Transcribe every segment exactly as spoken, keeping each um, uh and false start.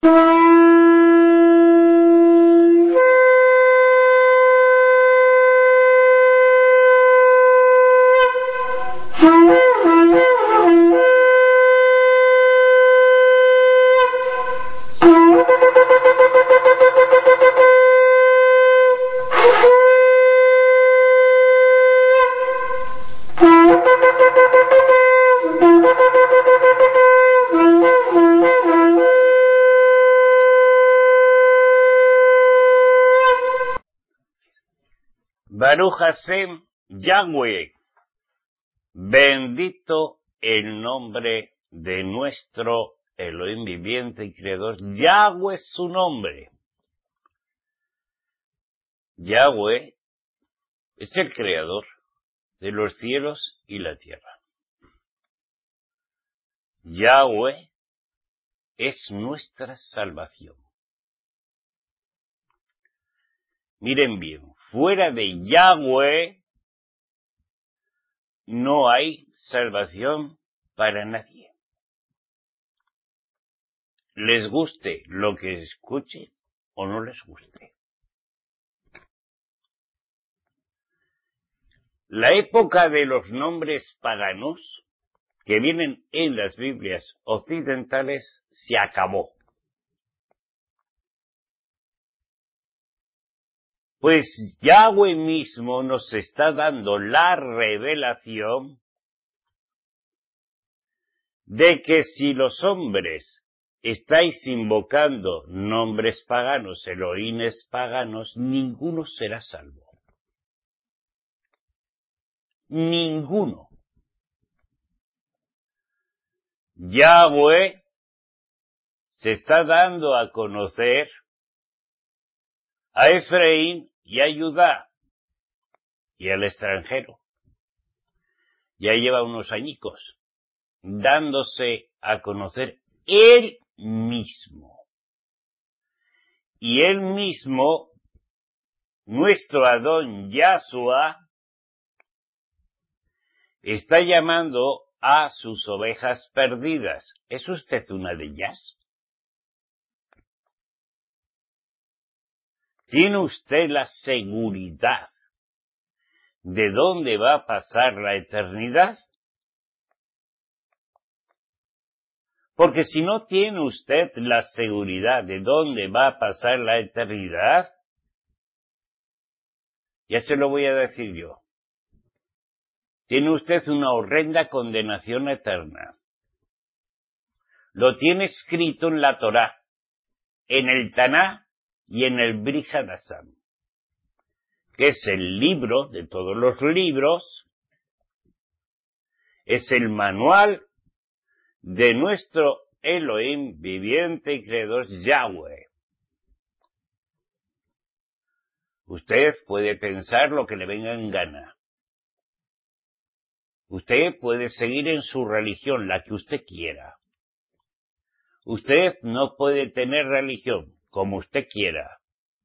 Baruch Hashem, Yahweh, bendito el nombre de nuestro Elohim viviente y creador. Yahweh es su nombre. Yahweh es el creador de los cielos y la tierra. Yahweh es nuestra salvación. Miren bien, fuera de Yahweh no hay salvación para nadie. Les guste lo que escuche o no les guste. La época de los nombres paganos que vienen en las Biblias occidentales se acabó. Pues Yahweh mismo nos está dando la revelación de que si los hombres estáis invocando nombres paganos, Elohines paganos, ninguno será salvo. Ninguno. Yahweh se está dando a conocer a Efraín y a Judá y al extranjero. Ya lleva unos añicos dándose a conocer él mismo. Y él mismo, nuestro Adón Yahshua, está llamando a sus ovejas perdidas. ¿Es usted una de ellas? ¿Tiene usted la seguridad de dónde va a pasar la eternidad? Porque si no tiene usted la seguridad de dónde va a pasar la eternidad, ya se lo voy a decir yo. Tiene usted una horrenda condenación eterna. Lo tiene escrito en la Torá, en el Taná y en el Brit Hadashah, que es el libro de todos los libros, es el manual de nuestro Elohim viviente y creador Yahweh. Usted puede pensar lo que le venga en gana. Usted puede seguir en su religión, la que usted quiera. Usted no puede tener religión, como usted quiera.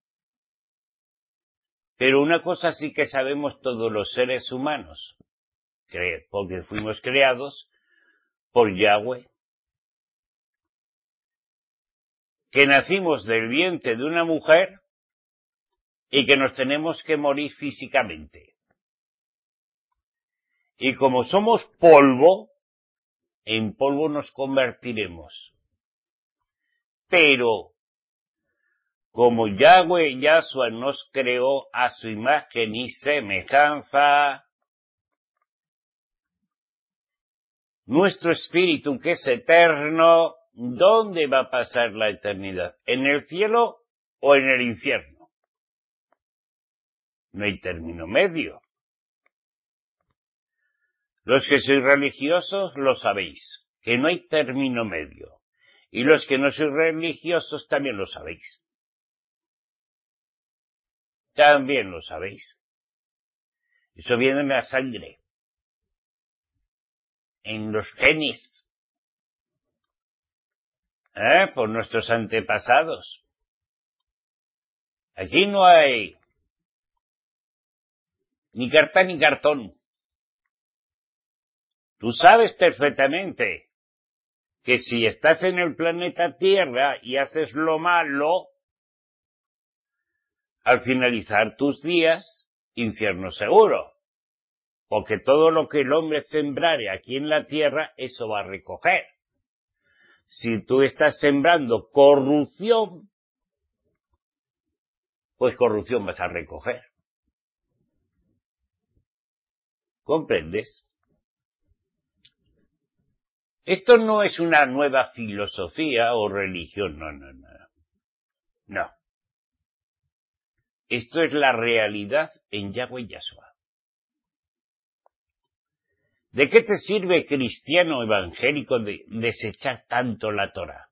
Pero una cosa sí que sabemos todos los seres humanos, porque fuimos creados por Yahweh, que nacimos del vientre de una mujer y que nos tenemos que morir físicamente. Y como somos polvo, en polvo nos convertiremos. Pero, como Yahweh Yahshua nos creó a su imagen y semejanza, nuestro espíritu que es eterno, ¿dónde va a pasar la eternidad? ¿En el cielo o en el infierno? No hay término medio. Los que sois religiosos lo sabéis, que no hay término medio. Y los que no sois religiosos también lo sabéis. También lo sabéis. Eso viene en la sangre, en los genes, ¿eh? Por nuestros antepasados. Aquí no hay ni carta ni cartón. Tú sabes perfectamente que si estás en el planeta Tierra y haces lo malo, al finalizar tus días, infierno seguro. Porque todo lo que el hombre sembrare aquí en la Tierra, eso va a recoger. Si tú estás sembrando corrupción, pues corrupción vas a recoger. ¿Comprendes? Esto no es una nueva filosofía o religión, no, no, no. No. Esto es la realidad en Yahweh Yahshua. ¿De qué te sirve, cristiano evangélico, de desechar tanto la Torá?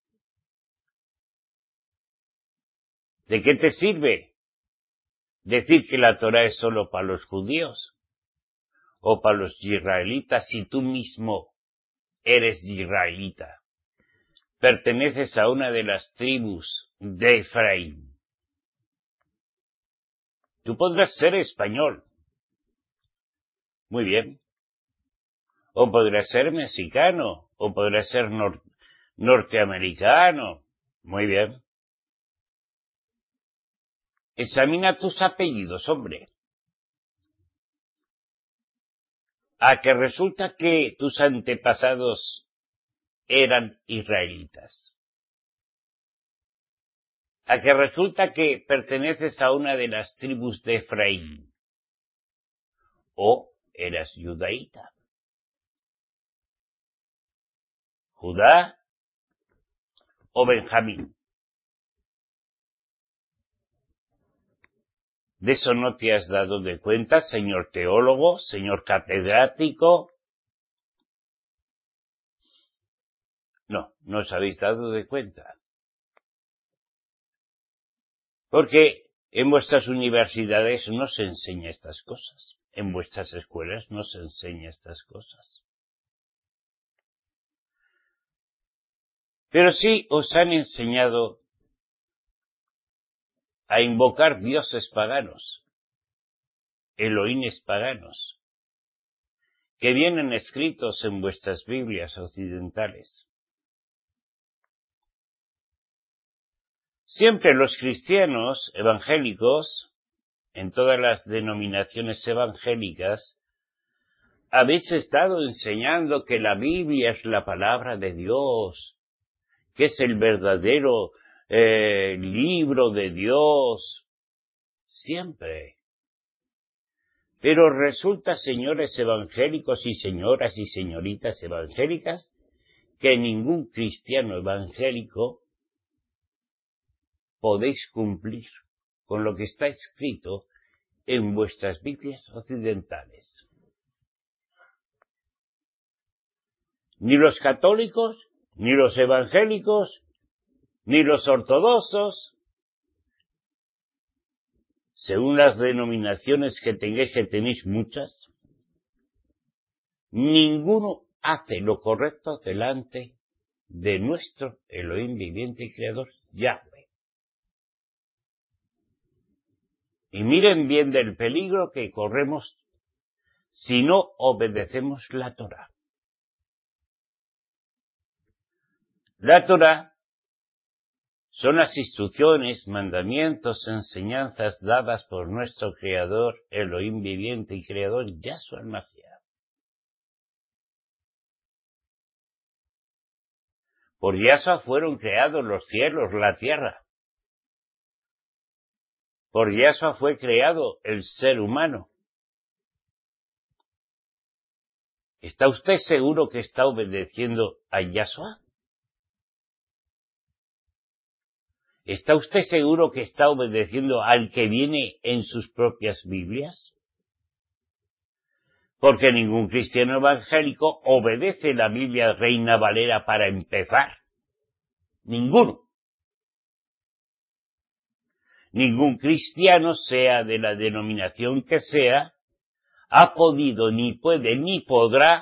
¿De qué te sirve decir que la Torá es solo para los judíos o para los israelitas si tú mismo eres israelita? Perteneces a una de las tribus de Efraín. Tú podrás ser español. Muy bien. O podrás ser mexicano, o podrás ser nor- norteamericano. Muy bien. Examina tus apellidos, hombre. A que resulta que tus antepasados eran israelitas. A que resulta que perteneces a una de las tribus de Efraín. O eras judaíta. Judá o Benjamín. ¿De eso no te has dado de cuenta, señor teólogo, señor catedrático? No, no os habéis dado de cuenta. Porque en vuestras universidades no se enseña estas cosas. En vuestras escuelas no se enseña estas cosas. Pero sí os han enseñado a invocar dioses paganos, Elohines paganos, que vienen escritos en vuestras Biblias occidentales. Siempre los cristianos evangélicos, en todas las denominaciones evangélicas, habéis estado enseñando que la Biblia es la palabra de Dios, que es el verdadero eh, libro de Dios. Siempre. Pero resulta, señores evangélicos y señoras y señoritas evangélicas, que ningún cristiano evangélico podéis cumplir con lo que está escrito en vuestras Biblias occidentales. Ni los católicos, ni los evangélicos, ni los ortodoxos, según las denominaciones que tengáis, que tenéis muchas, ninguno hace lo correcto delante de nuestro Elohim viviente y creador, Yahweh. Y miren bien del peligro que corremos si no obedecemos la Torá. La Torá son las instrucciones, mandamientos, enseñanzas dadas por nuestro Creador, Elohim viviente y Creador, Yahshua el-Mashiach. Por Yahshua fueron creados los cielos, la tierra. Por Yahshua fue creado el ser humano. ¿Está usted seguro que está obedeciendo a Yahshua? ¿Está usted seguro que está obedeciendo al que viene en sus propias Biblias? Porque ningún cristiano evangélico obedece la Biblia Reina Valera para empezar. Ninguno. Ningún cristiano, sea de la denominación que sea, ha podido, ni puede, ni podrá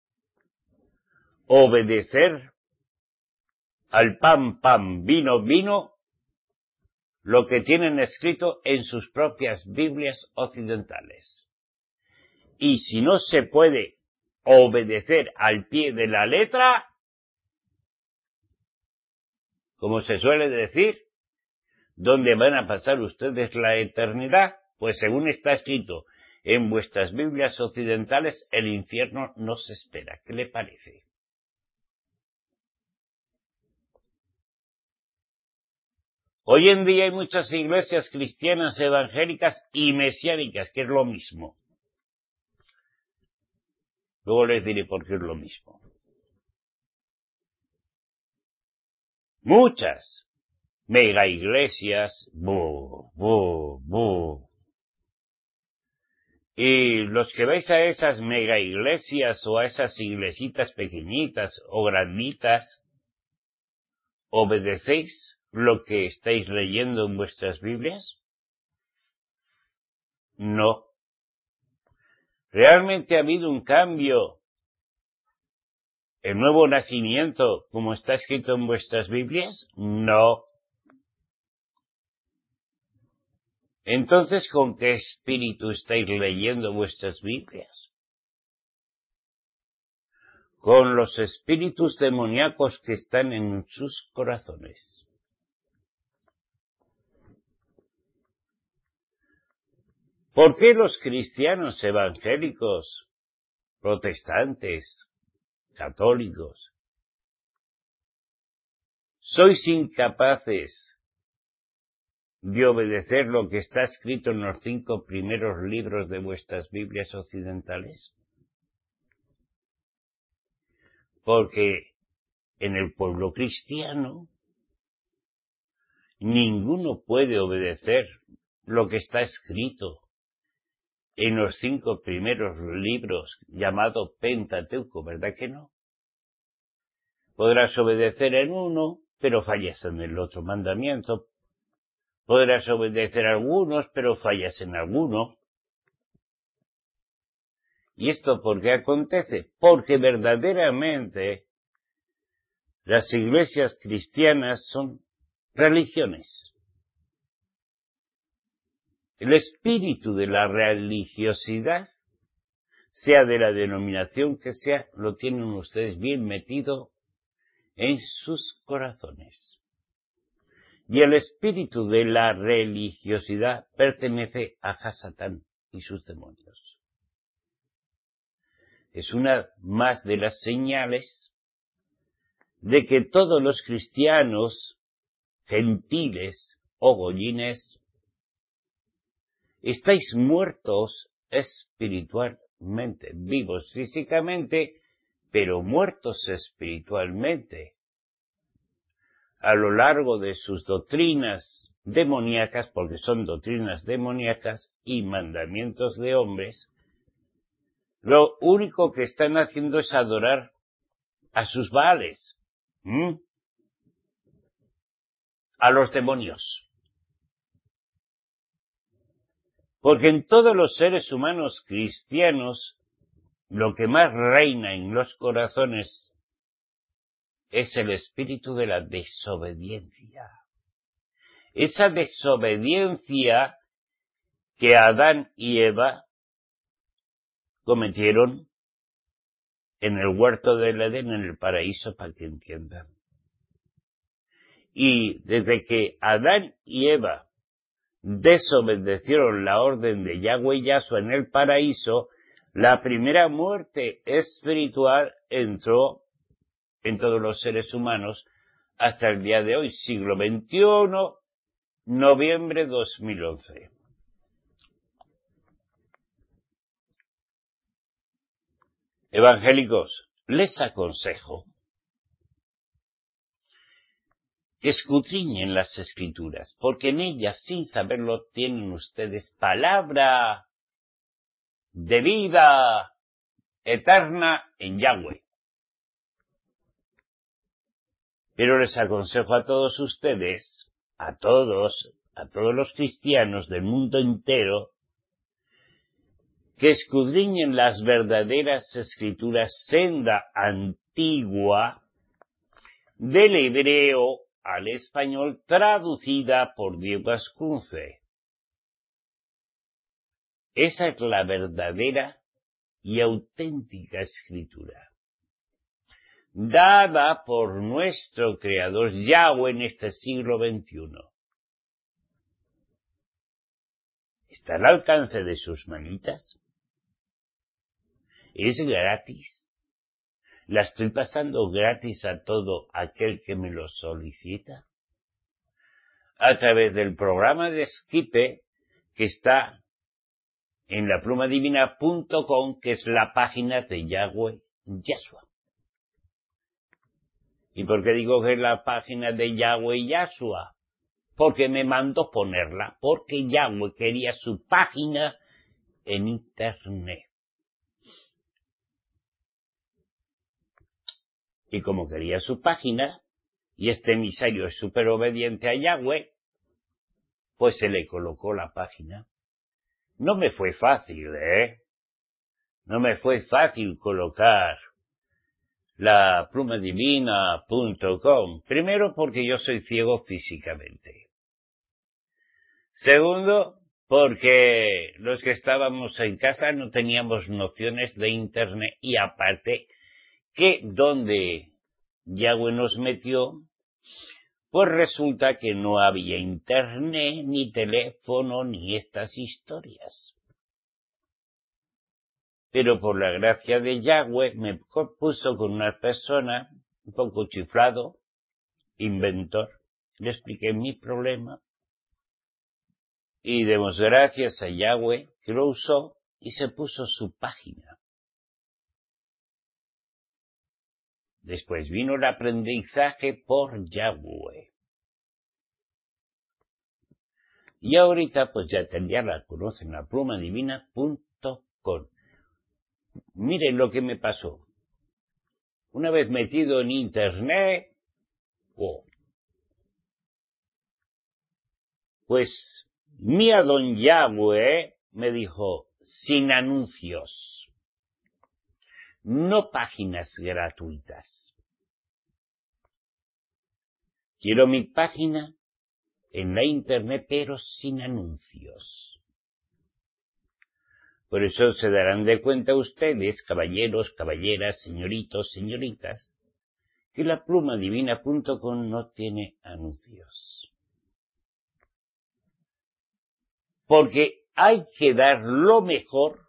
obedecer al pan, pan, vino, vino, lo que tienen escrito en sus propias Biblias occidentales. Y si no se puede obedecer al pie de la letra, como se suele decir, ¿dónde van a pasar ustedes la eternidad? Pues según está escrito en vuestras Biblias occidentales, el infierno nos espera. ¿Qué le parece? Hoy en día hay muchas iglesias cristianas evangélicas y mesiánicas, que es lo mismo. Luego les diré por qué es lo mismo. Muchas mega iglesias, bu, bu, bu. Y los que vais a esas mega iglesias o a esas iglesitas pequeñitas o granditas, ¿obedecéis lo que estáis leyendo en vuestras Biblias? No. ¿Realmente ha habido un cambio, el nuevo nacimiento, como está escrito en vuestras Biblias? No. Entonces, ¿con qué espíritu estáis leyendo vuestras Biblias? Con los espíritus demoníacos que están en sus corazones. ¿Por qué los cristianos evangélicos, protestantes, católicos, sois incapaces de obedecer lo que está escrito en los cinco primeros libros de vuestras Biblias occidentales? Porque en el pueblo cristiano ninguno puede obedecer lo que está escrito en los cinco primeros libros llamado Pentateuco, ¿verdad que no? Podrás obedecer en uno, pero fallas en el otro mandamiento. Podrás obedecer a algunos, pero fallas en alguno. ¿Y esto por qué acontece? Porque verdaderamente las iglesias cristianas son religiones. El espíritu de la religiosidad, sea de la denominación que sea, lo tienen ustedes bien metido en sus corazones. Y el espíritu de la religiosidad pertenece a Satán y sus demonios. Es una más de las señales de que todos los cristianos gentiles o goyines estáis muertos espiritualmente, vivos físicamente, pero muertos espiritualmente. A lo largo de sus doctrinas demoníacas, porque son doctrinas demoníacas y mandamientos de hombres, lo único que están haciendo es adorar a sus baales, ¿Mm? a los demonios. Porque en todos los seres humanos cristianos, lo que más reina en los corazones es el espíritu de la desobediencia. Esa desobediencia que Adán y Eva cometieron en el huerto del Edén, en el paraíso, para que entiendan. Y desde que Adán y Eva desobedecieron la orden de Yahweh Yahshua en el paraíso, la primera muerte espiritual entró en todos los seres humanos hasta el día de hoy, siglo veintiuno, noviembre dos mil once. Evangélicos, les aconsejo que escudriñen las Escrituras, porque en ellas, sin saberlo, tienen ustedes palabra de vida eterna en Yahweh. Pero les aconsejo a todos ustedes, a todos, a todos los cristianos del mundo entero, que escudriñen las verdaderas Escrituras, senda antigua, del hebreo al español, traducida por Diego Ascunce. Esa es la verdadera y auténtica Escritura. dada por nuestro Creador Yahweh en este siglo veintiuno. Está al alcance de sus manitas. Es gratis. La estoy pasando gratis a todo aquel que me lo solicita. A través del programa de Skype que está en la pluma divina punto com, que es la página de Yahweh Yahshua. ¿Y por qué digo que es la página de Yahweh Yahshua? Porque me mandó ponerla, porque Yahweh quería su página en Internet. Y como quería su página, y este emisario es súper obediente a Yahweh, pues se le colocó la página. No me fue fácil, ¿eh? No me fue fácil colocar la pluma divina punto com. Primero, porque yo soy ciego físicamente. Segundo, porque los que estábamos en casa no teníamos nociones de Internet, y aparte que donde Yahweh nos metió, pues resulta que no había Internet, ni teléfono, ni estas historias. Pero por la gracia de Yahweh me puso con una persona un poco chiflado, inventor. Le expliqué mi problema y demos gracias a Yahweh que lo usó y se puso su página. Después vino el aprendizaje por Yahweh. Y ahorita pues ya, ya la conocen, la pluma divina punto com. Miren lo que me pasó. Una vez metido en Internet, oh, pues mi Adon Yahweh me dijo, sin anuncios, no páginas gratuitas. Quiero mi página en la Internet, pero sin anuncios. Por eso se darán de cuenta ustedes, caballeros, caballeras, señoritos, señoritas, que la pluma divina punto com no tiene anuncios. Porque hay que dar lo mejor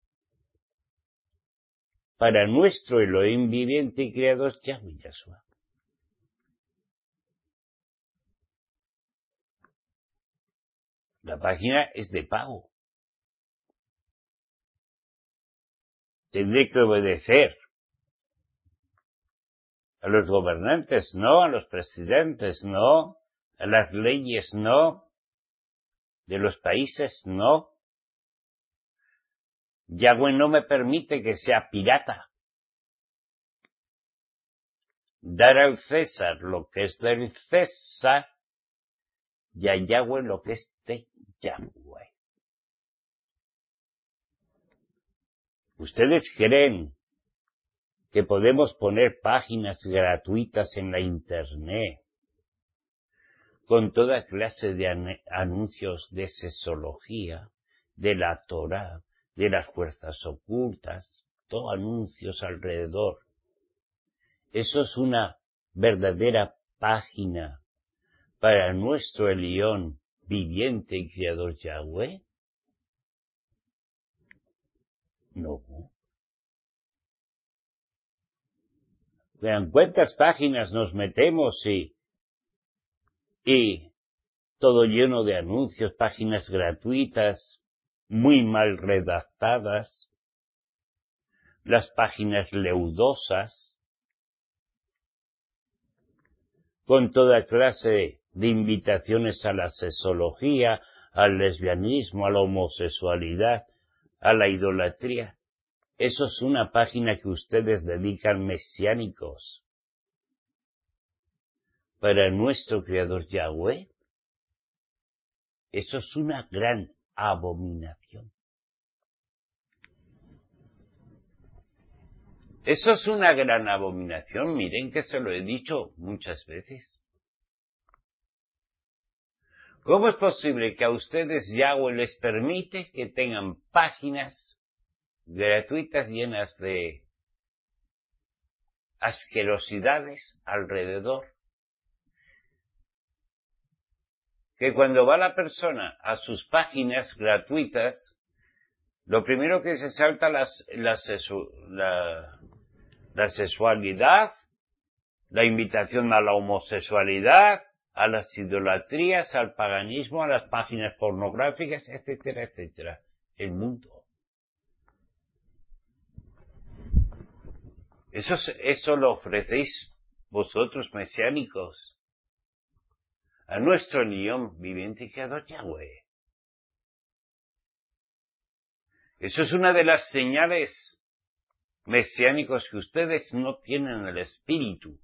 para nuestro Elohim viviente y creador Yahweh Yahshua. La página es de pago. Tendré que obedecer a los gobernantes, no, a los presidentes, no, a las leyes, no, de los países, no. Yahweh no me permite que sea pirata. Dar al César lo que es del César y a Yahweh lo que es de Yahweh. ¿Ustedes creen que podemos poner páginas gratuitas en la Internet con toda clase de anuncios de sexología, de la Torá, de las fuerzas ocultas, todos anuncios alrededor? Eso es una verdadera página para nuestro Elión viviente y creador Yahweh. No. Vean cuántas páginas nos metemos y, y todo lleno de anuncios, páginas gratuitas, muy mal redactadas, las páginas leudosas, con toda clase de invitaciones a la sexología, al lesbianismo, a la homosexualidad, a la idolatría. Eso es una página que ustedes dedican mesiánicos para nuestro Creador Yahweh. Eso es una gran abominación. Eso es una gran abominación, miren que se lo he dicho muchas veces. ¿Cómo es posible que a ustedes Yahweh les permite que tengan páginas gratuitas llenas de asquerosidades alrededor. Que cuando va la persona a sus páginas gratuitas, lo primero que se salta las, la, sesu, la, la sexualidad, la invitación a la homosexualidad, a las idolatrías, al paganismo, a las páginas pornográficas, etcétera, etcétera. El mundo. Eso, eso lo ofrecéis vosotros, mesiánicos, a nuestro niño viviente y creador Yahweh. Eso es una de las señales mesiánicos que ustedes no tienen el espíritu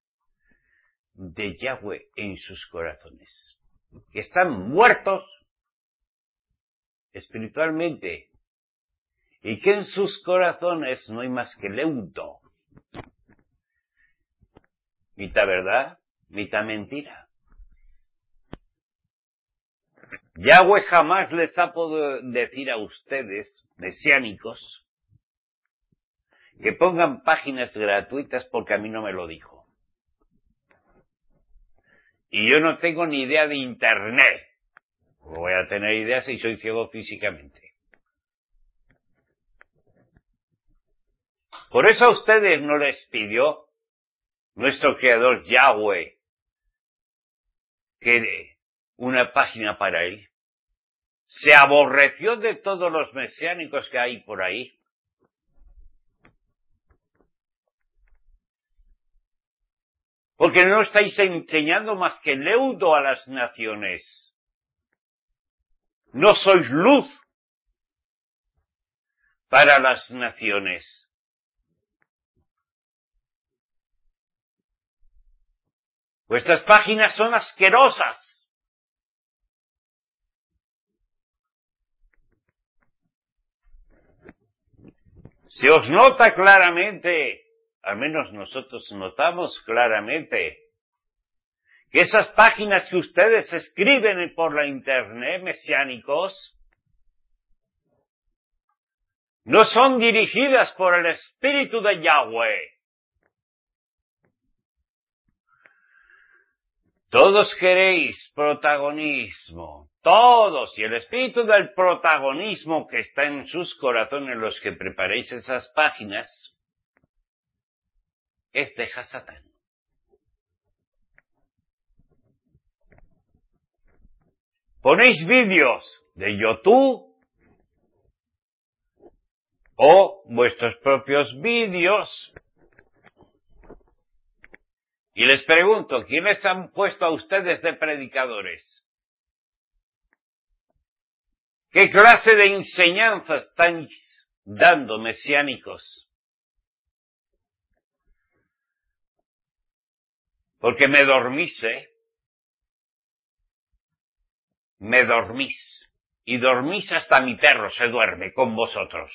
de Yahweh en sus corazones, que están muertos espiritualmente y que en sus corazones no hay más que leudo, mitad verdad, mitad mentira. Yahweh jamás les ha podido decir a ustedes, mesiánicos, que pongan páginas gratuitas porque a mí no me lo dijo. Y yo no tengo ni idea de internet. No voy a tener idea si soy ciego físicamente. Por eso a ustedes no les pidió nuestro creador Yahweh que dé una página para él. Se aborreció de todos los mesiánicos que hay por ahí. Porque no estáis enseñando más que leudo a las naciones. No sois luz para las naciones. Vuestras páginas son asquerosas. Se os nota claramente, al menos nosotros notamos claramente, que esas páginas que ustedes escriben por la internet, mesiánicos, no son dirigidas por el Espíritu de Yahweh. Todos queréis protagonismo, todos, y el espíritu del protagonismo que está en sus corazones, los que preparéis esas páginas, es de Hasatán. Ponéis vídeos de YouTube o vuestros propios vídeos. Y les pregunto, ¿quiénes han puesto a ustedes de predicadores? ¿Qué clase de enseñanza estáis dando, mesiánicos? Porque me dormís, ¿eh? Me dormís. Y dormís hasta mi perro se duerme con vosotros.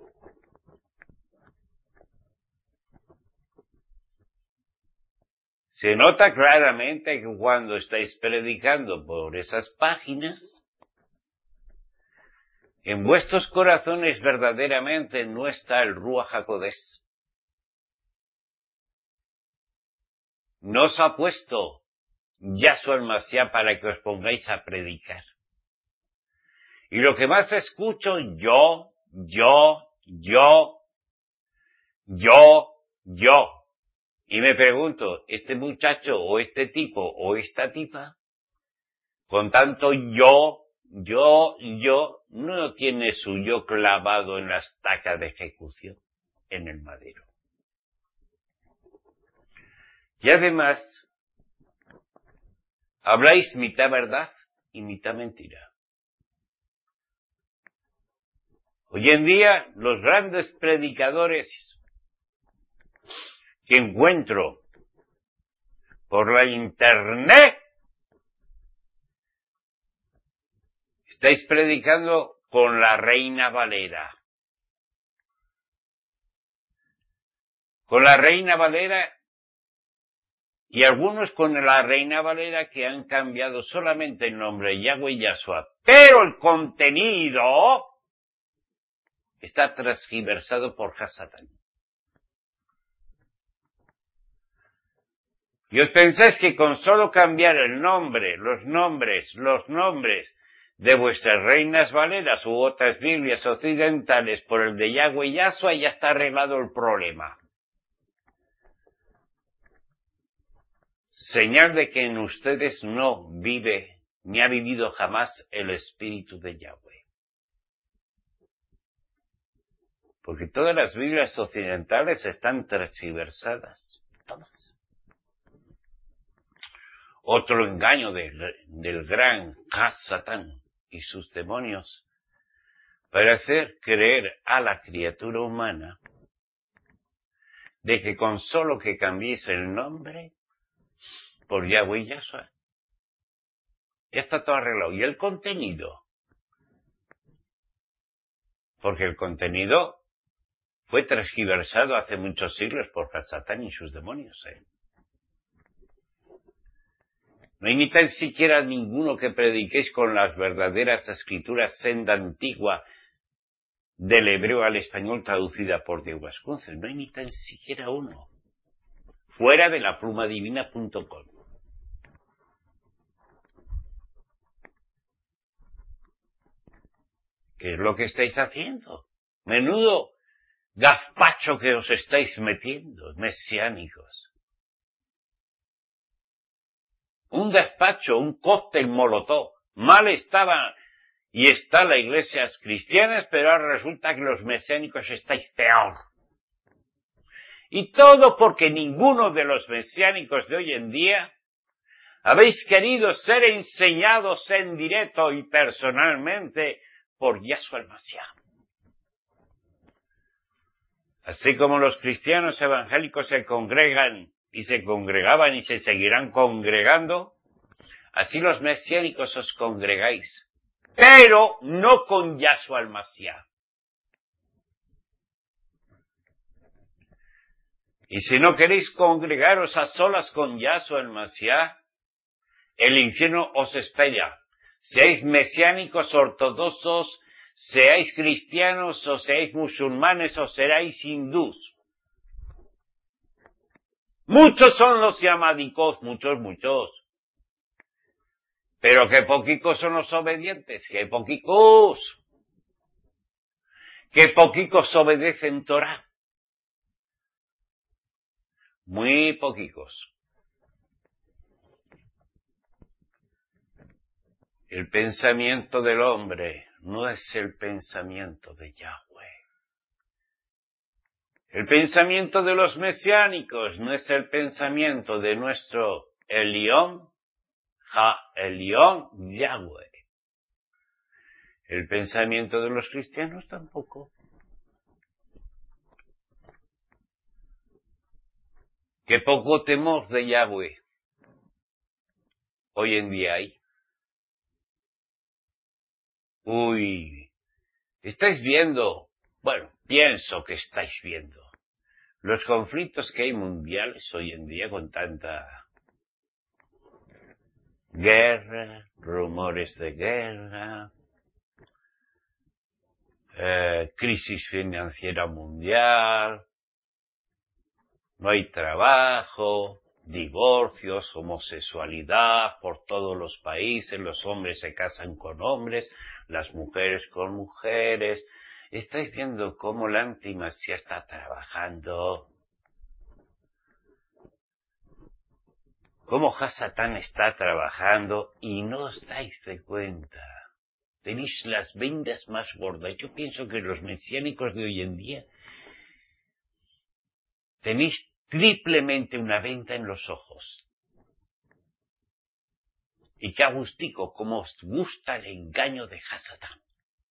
Se nota claramente que cuando estáis predicando por esas páginas, en vuestros corazones verdaderamente no está el Ruach HaKodesh. No os ha puesto Yahshua el Mashiach para que os pongáis a predicar. Y lo que más escucho, yo, yo, yo, yo, yo. Y me pregunto, ¿este muchacho o este tipo o esta tipa, con tanto yo, yo, yo, no tiene su yo clavado en la estaca de ejecución, en el madero? Y además, habláis mitad verdad y mitad mentira. Hoy en día, los grandes predicadores que encuentro por la internet, estáis predicando con la Reina Valera. Con la Reina Valera y algunos con la Reina Valera que han cambiado solamente el nombre Yahweh y Yahshua. Pero el contenido está transgiversado por Hasatán. ¿Y os pensáis que con solo cambiar el nombre, los nombres, los nombres de vuestras reinas valeras u otras Biblias occidentales por el de Yahweh y Yahshua ya está arreglado el problema? Señal de que en ustedes no vive ni ha vivido jamás el Espíritu de Yahweh. Porque todas las Biblias occidentales están tergiversadas, todas. Otro engaño del, del gran Satán y sus demonios para hacer creer a la criatura humana de que con solo que cambiéis el nombre por Yahweh y Yahshua ya está todo arreglado. ¿Y el contenido? Porque el contenido fue transgiversado hace muchos siglos por Satán y sus demonios, ¿eh? No hay ni tan siquiera ninguno que prediquéis con las verdaderas escrituras senda antigua del hebreo al español traducida por Diego Vasconcelos. No hay ni tan siquiera uno. Fuera de la pluma divina punto com. ¿Qué es lo que estáis haciendo? Menudo gazpacho que os estáis metiendo, mesiánicos. Un gazpacho, un cóctel molotov. Mal estaba y está la iglesia cristianas, pero ahora resulta que los mesiánicos estáis peor. Y todo porque ninguno de los mesiánicos de hoy en día habéis querido ser enseñados en directo y personalmente por Yahshua el Mashiach. Así como los cristianos evangélicos se congregan y se congregaban y se seguirán congregando, así los mesiánicos os congregáis, pero no con Yahshua el Mashiach. Y si no queréis congregaros a solas con Yahshua el Mashiach, el infierno os espera. Seáis mesiánicos ortodoxos, seáis cristianos o seáis musulmanes o seáis hindús. Muchos son los llamadicos, muchos, muchos. Pero que poquicos son los obedientes, que poquicos. Que poquicos obedecen Torah. Muy poquicos. El pensamiento del hombre no es el pensamiento de Yahweh. El pensamiento de los mesiánicos no es el pensamiento de nuestro Elión, Ha Elión Yahweh. El pensamiento de los cristianos tampoco. Qué poco temor de Yahweh hoy en día hay. Uy, estáis viendo, bueno, pienso que estáis viendo los conflictos que hay mundiales hoy en día con tanta guerra, rumores de guerra, eh, crisis financiera mundial, no hay trabajo, divorcios, homosexualidad por todos los países, los hombres se casan con hombres, las mujeres con mujeres. Estáis viendo cómo la antimasía está trabajando, cómo Hasatán está trabajando y no os dais de cuenta. Tenéis las vendas más gordas. Yo pienso que los mesiánicos de hoy en día tenéis triplemente una venda en los ojos. Y que agustico, como os gusta el engaño de Hasatán.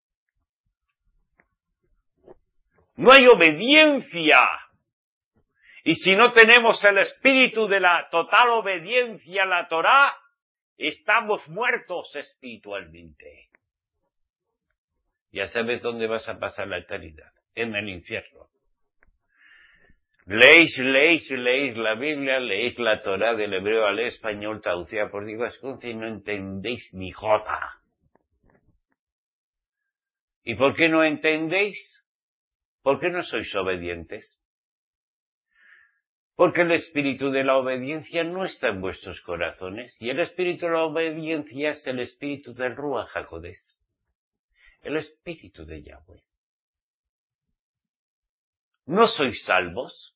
No hay obediencia. Y si no tenemos el espíritu de la total obediencia a la Torá, estamos muertos espiritualmente. Ya sabes dónde vas a pasar la eternidad, en el infierno. Leéis, leéis, leéis la Biblia, leéis la Torá del hebreo al español traducida por Diego Vasconcelos y no entendéis ni jota. ¿Y por qué no entendéis? ¿Por qué no sois obedientes? Porque el espíritu de la obediencia no está en vuestros corazones, y el espíritu de la obediencia es el espíritu del Ruach HaKodesh, el espíritu de Yahweh. ¿No sois salvos?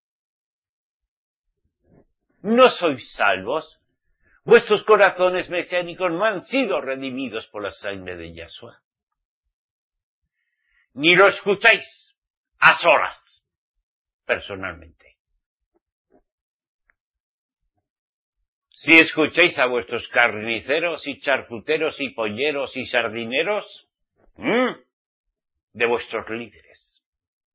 ¿No sois salvos? Vuestros corazones mesiánicos no han sido redimidos por la sangre de Yahshua. Ni lo escucháis a solas, personalmente. Si escucháis a vuestros carniceros y charcuteros y polleros y sardineros, ¿mmm? de vuestros líderes.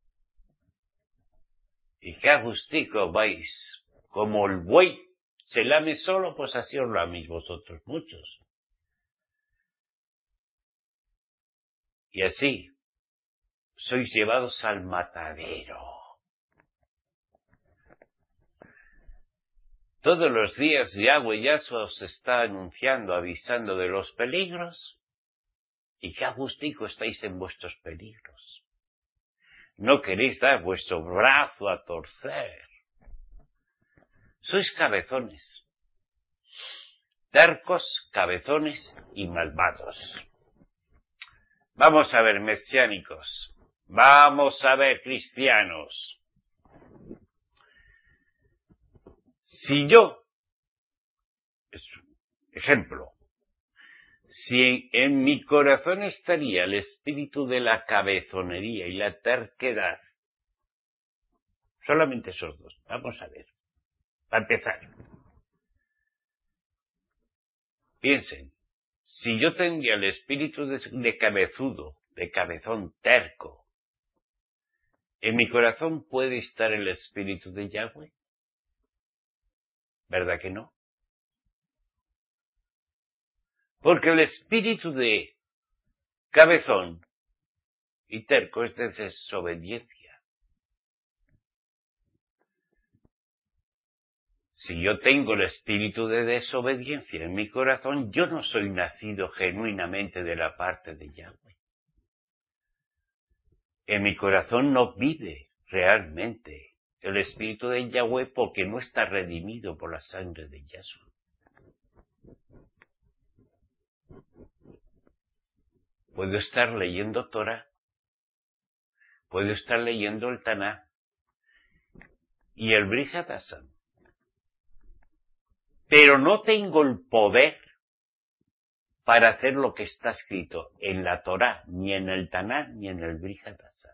Y qué agustico vais, como el buey se lame solo, pues así os laméis vosotros muchos. Y así sois llevados al matadero. Todos los días Yahweh Yahshua os está anunciando, avisando de los peligros, y qué agustico estáis en vuestros peligros. No queréis dar vuestro brazo a torcer. Sois cabezones, tercos, cabezones y malvados. Vamos a ver, mesiánicos, vamos a ver, cristianos. Si yo, ejemplo, si en mi corazón estaría el espíritu de la cabezonería y la terquedad, solamente esos dos, vamos a ver, para empezar. Piensen, si yo tendría el espíritu de, de cabezudo, de cabezón terco, ¿en mi corazón puede estar el espíritu de Yahweh? ¿Verdad que no? Porque el espíritu de cabezón y terco es de desobediencia. Si yo tengo el espíritu de desobediencia en mi corazón, yo no soy nacido genuinamente de la parte de Yahweh. En mi corazón no vive realmente el espíritu de Yahweh porque no está redimido por la sangre de Yahshua. Puedo estar leyendo Torah, puedo estar leyendo el Taná y el Brit Hadashah, pero no tengo el poder para hacer lo que está escrito en la Torah, ni en el Taná, ni en el Brit Hadashah.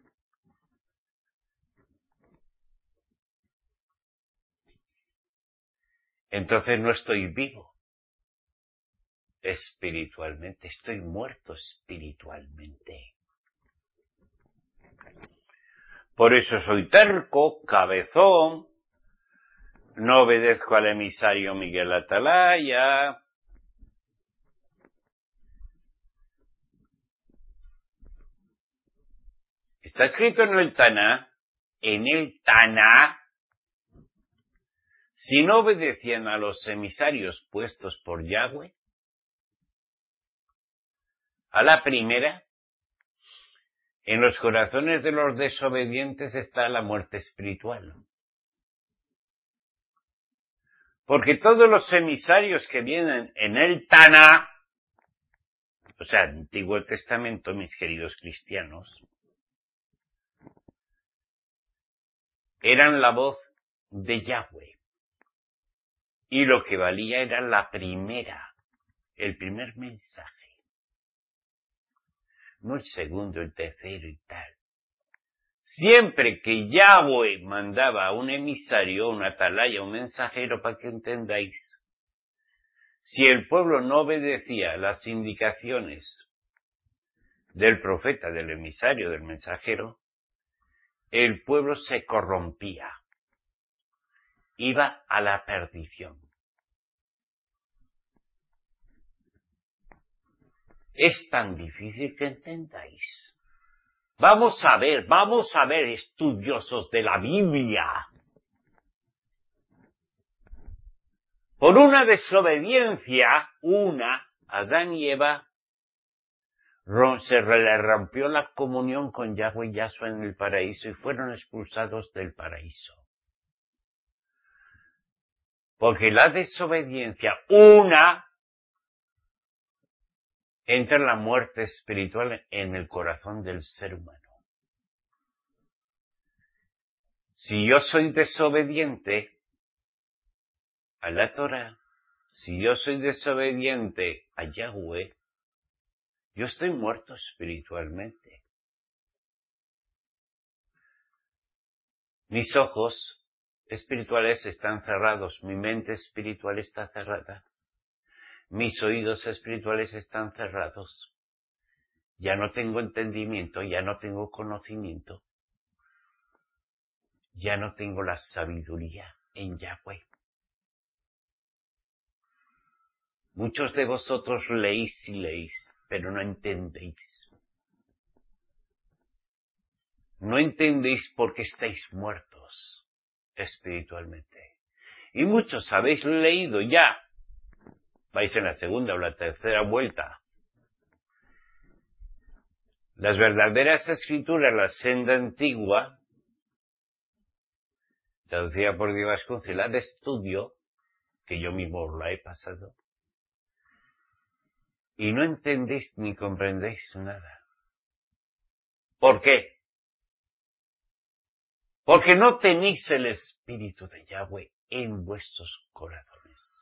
Entonces no estoy vivo espiritualmente, estoy muerto espiritualmente. Por eso soy terco, cabezón, no obedezco al emisario Miguel Atalaya. Está escrito en el Taná, en el Taná, si no obedecían a los emisarios puestos por Yahweh, a la primera, en los corazones de los desobedientes está la muerte espiritual. Porque todos los emisarios que vienen en el Taná, o sea, Antiguo Testamento, mis queridos cristianos, eran la voz de Yahweh. Y lo que valía era la primera, el primer mensaje. No el segundo, el tercero y tal. Siempre que Yahweh mandaba a un emisario, un atalaya, un mensajero, para que entendáis, si el pueblo no obedecía las indicaciones del profeta, del emisario, del mensajero, el pueblo se corrompía, iba a la perdición. Es tan difícil que entendáis. Vamos a ver, vamos a ver, estudiosos de la Biblia. Por una desobediencia, una, Adán y Eva, se le rompió la comunión con Yahweh y Yahshua en el paraíso y fueron expulsados del paraíso. Porque la desobediencia, una, entra en la muerte espiritual en el corazón del ser humano. Si yo soy desobediente a la Torah, si yo soy desobediente a Yahweh, yo estoy muerto espiritualmente. Mis ojos espirituales están cerrados, mi mente espiritual está cerrada, mis oídos espirituales están cerrados, ya no tengo entendimiento, ya no tengo conocimiento, ya no tengo la sabiduría en Yahweh. Muchos de vosotros leéis y leéis, pero no entendéis. No entendéis porque estáis muertos espiritualmente. Y muchos habéis leído ya, vais en la segunda o la tercera vuelta, las verdaderas escrituras, la senda antigua, traducida por Diego Vasconcelos, la de estudio, que yo mismo os la he pasado, y no entendéis ni comprendéis nada. ¿Por qué? Porque no tenéis el Espíritu de Yahweh en vuestros corazones.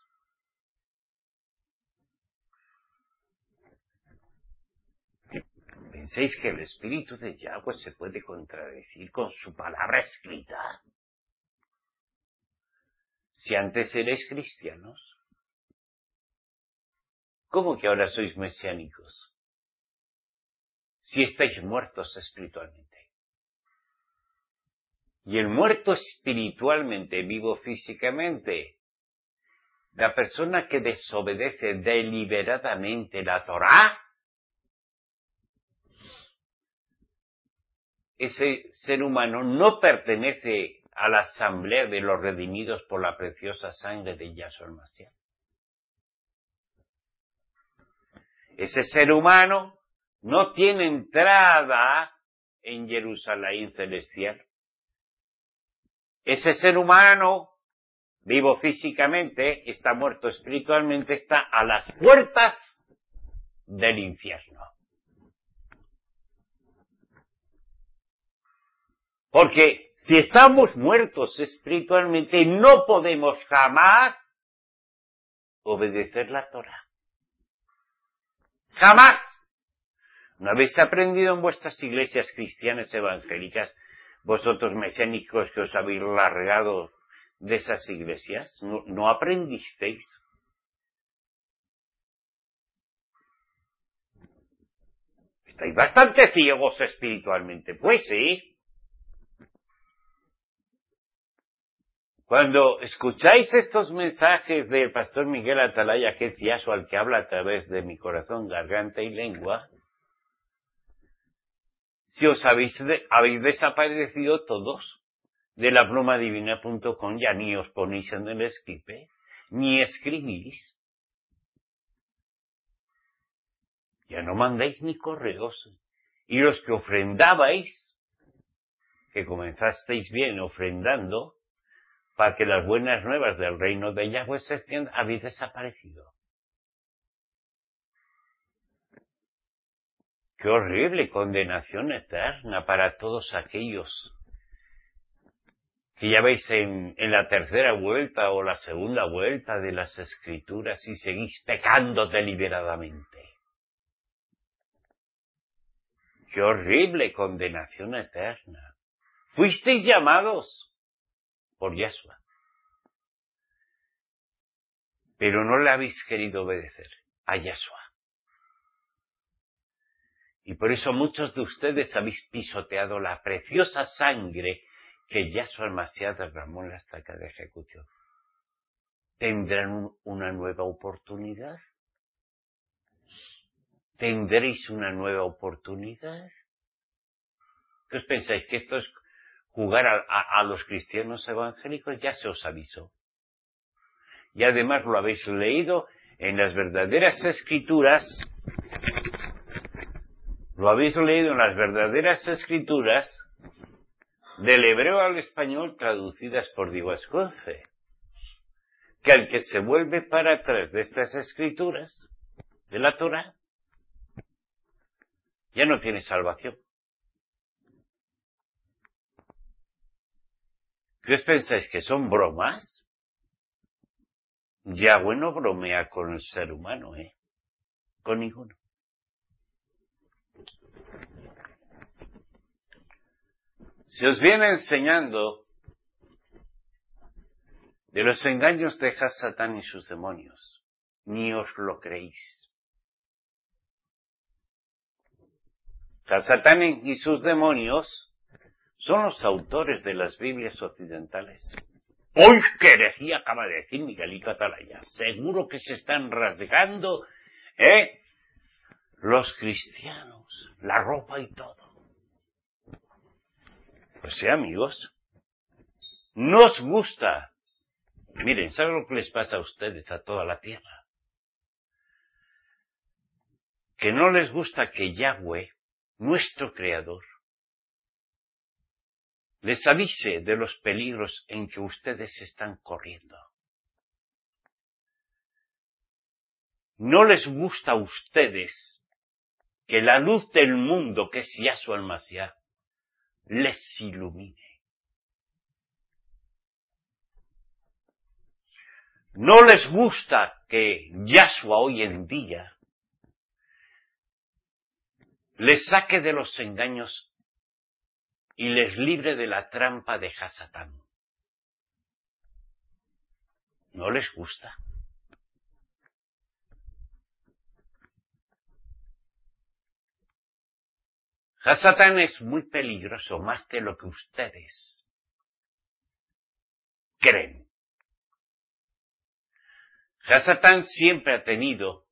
¿Pensáis que el Espíritu de Yahweh se puede contradecir con su palabra escrita? Si antes erais cristianos, ¿cómo que ahora sois mesiánicos? Si estáis muertos espiritualmente. Y el muerto espiritualmente, vivo físicamente, la persona que desobedece deliberadamente la Torá, ese ser humano no pertenece a la asamblea de los redimidos por la preciosa sangre de Yahshua el Mashiach. Ese ser humano no tiene entrada en Jerusalén celestial. Ese ser humano, vivo físicamente, está muerto espiritualmente, está a las puertas del infierno. Porque si estamos muertos espiritualmente, no podemos jamás obedecer la Torah. Jamás. ¿No habéis aprendido en vuestras iglesias cristianas evangélicas, vosotros mesiánicos que os habéis largado de esas iglesias? ¿No, no aprendisteis? Estáis bastante ciegos espiritualmente, pues sí. Cuando escucháis estos mensajes del pastor Miguel Atalaya, que es Yahshua al que habla a través de mi corazón, garganta y lengua, si os habéis, de, habéis desaparecido todos de la pluma divina punto com, ya ni os ponéis en el esquipe, ni escribís, ya no mandáis ni correos, y los que ofrendabais, que comenzasteis bien ofrendando, para que las buenas nuevas del reino de Yahweh se extiendan, habéis desaparecido. ¡Qué horrible condenación eterna para todos aquellos que ya veis en, en la tercera vuelta o la segunda vuelta de las Escrituras y seguís pecando deliberadamente! ¡Qué horrible condenación eterna! Fuisteis llamados por Yahshua, pero no le habéis querido obedecer a Yahshua. Y por eso muchos de ustedes habéis pisoteado la preciosa sangre que Yahshua el Mashiach derramó en la estaca de ejecución. ¿Tendrán una nueva oportunidad? ¿Tendréis una nueva oportunidad? ¿Qué os pensáis? ¿Que esto es jugar a, a, a los cristianos evangélicos? Ya se os avisó. Y además lo habéis leído en las verdaderas escrituras. Lo habéis leído en las verdaderas escrituras del hebreo al español traducidas por Diego Vasconcelos. que al que se vuelve para atrás de estas escrituras, de la Torá, ya no tiene salvación. ¿Qué os pensáis, que son bromas? Yahweh no bromea con el ser humano, ¿eh? Con ninguno. Se os viene enseñando de los engaños de Hasatán y sus demonios. Ni os lo creéis. Hasatán y sus demonios son los autores de las Biblias occidentales. ¡Uy, qué herejía acaba de decir Miguelito Atalaya! Seguro que se están rasgando, ¿eh? Los cristianos, la ropa y todo. Pues sí, amigos, no os gusta. Miren, ¿saben lo que les pasa a ustedes, a toda la tierra? Que no les gusta que Yahweh, nuestro Creador, les avise de los peligros en que ustedes están corriendo. No les gusta a ustedes que la luz del mundo, que es Yahshua el Mashiach, les ilumine. No les gusta que Yahshua hoy en día les saque de los engaños y les libre de la trampa de Hasatán. No les gusta. Hasatán es muy peligroso, más que lo que ustedes creen. Hasatán siempre ha tenido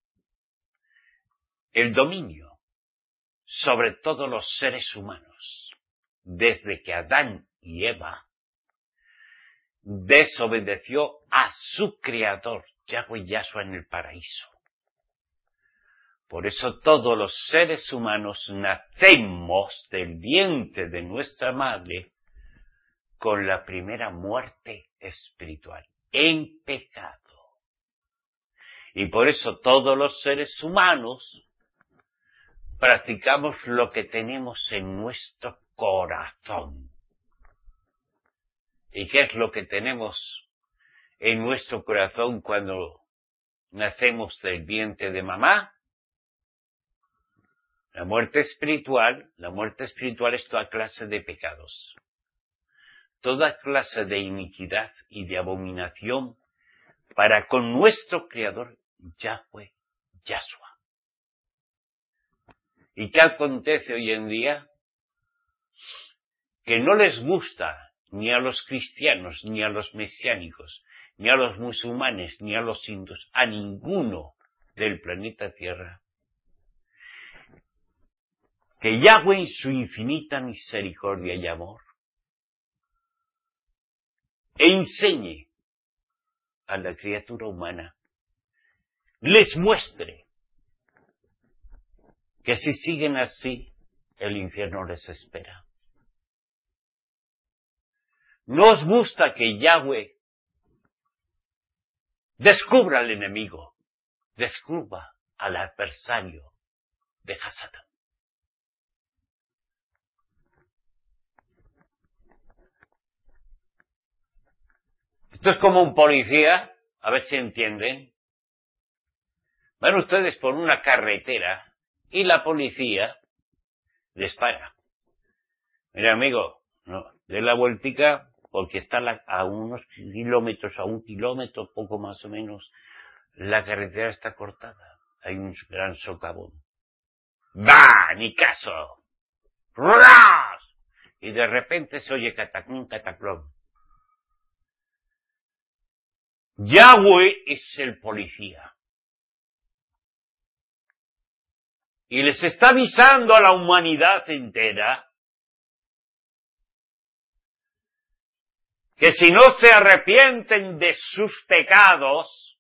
el dominio sobre todos los seres humanos, desde que Adán y Eva desobedeció a su Creador, Yahweh Yahshua, en el paraíso. Por eso todos los seres humanos nacemos del vientre de nuestra madre con la primera muerte espiritual, en pecado. Y por eso todos los seres humanos practicamos lo que tenemos en nuestro corazón. ¿Y qué es lo que tenemos en nuestro corazón cuando nacemos del vientre de mamá? La muerte espiritual. La muerte espiritual es toda clase de pecados, toda clase de iniquidad y de abominación para con nuestro Creador, Yahweh Yahshua. ¿Y qué acontece hoy en día? Que no les gusta ni a los cristianos, ni a los mesiánicos, ni a los musulmanes, ni a los hindúes, a ninguno del planeta Tierra, que Yahweh en su infinita misericordia y amor enseñe a la criatura humana, les muestre que si siguen así, el infierno les espera. ¿No os gusta que Yahweh descubra al enemigo, descubra al adversario de Hasatán? Esto es como un policía, a ver si entienden. Van ustedes por una carretera y la policía les para. Mira, amigo, no, dé la vueltica porque está la, a unos kilómetros, a un kilómetro, poco más o menos, la carretera está cortada. Hay un gran socavón. ¡Bah! ¡Ni caso! ¡Ras! Y de repente se oye cataclón, cataclón. Yahweh es el policía. Y les está avisando a la humanidad entera que si no se arrepienten de sus pecados,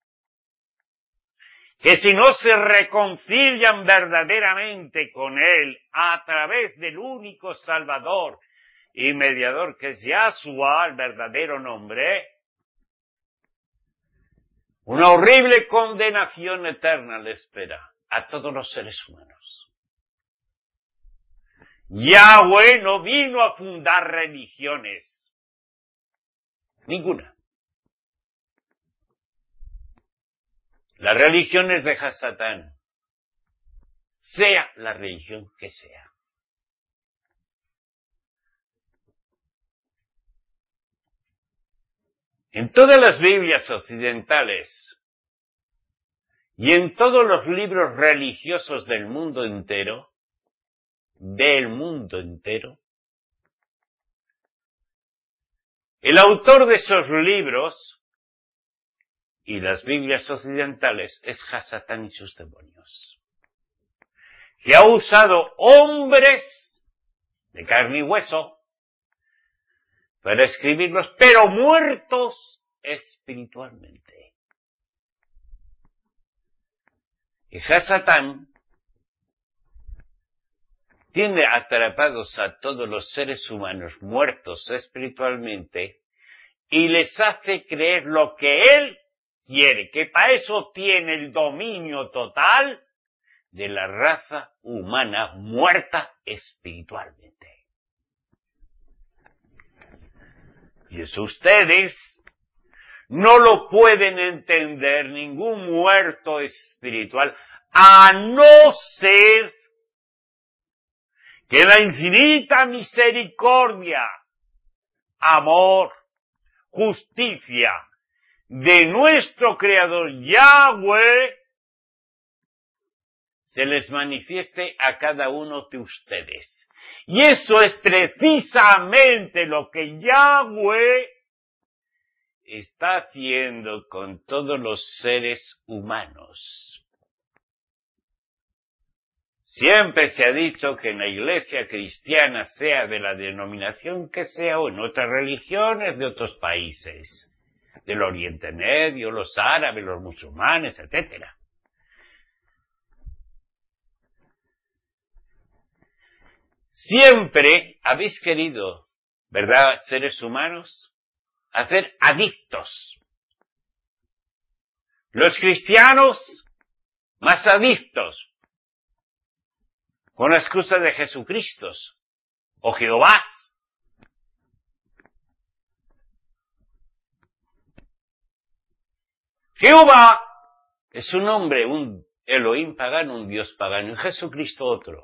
que si no se reconcilian verdaderamente con Él a través del único Salvador y mediador que es Yahshua, el verdadero nombre, Una horrible condenación eterna le espera a todos los seres humanos. Yahweh no vino a fundar religiones. Ninguna. Las religiones de Hasatán, sea la religión que sea. En todas las Biblias occidentales y en todos los libros religiosos del mundo entero, del mundo entero, el autor de esos libros y las Biblias occidentales es Hasatán y sus demonios, que ha usado hombres de carne y hueso para escribirlos, pero muertos espiritualmente. Y Hasatán tiene atrapados a todos los seres humanos muertos espiritualmente y les hace creer lo que él quiere, que para eso tiene el dominio total de la raza humana muerta espiritualmente. Y eso ustedes no lo pueden entender, ningún muerto espiritual, a no ser que la infinita misericordia, amor, justicia de nuestro Creador Yahweh se les manifieste a cada uno de ustedes. Y eso es precisamente lo que Yahweh está haciendo con todos los seres humanos. Siempre se ha dicho que en la iglesia cristiana, sea de la denominación que sea, o en otras religiones de otros países, del Oriente Medio, los árabes, los musulmanes, etcétera, siempre habéis querido, ¿verdad, seres humanos?, hacer adictos. Los cristianos, más adictos, con la excusa de Jesucristo o Jehová. Jehová es un hombre, un Elohim pagano, un Dios pagano, y Jesucristo otro.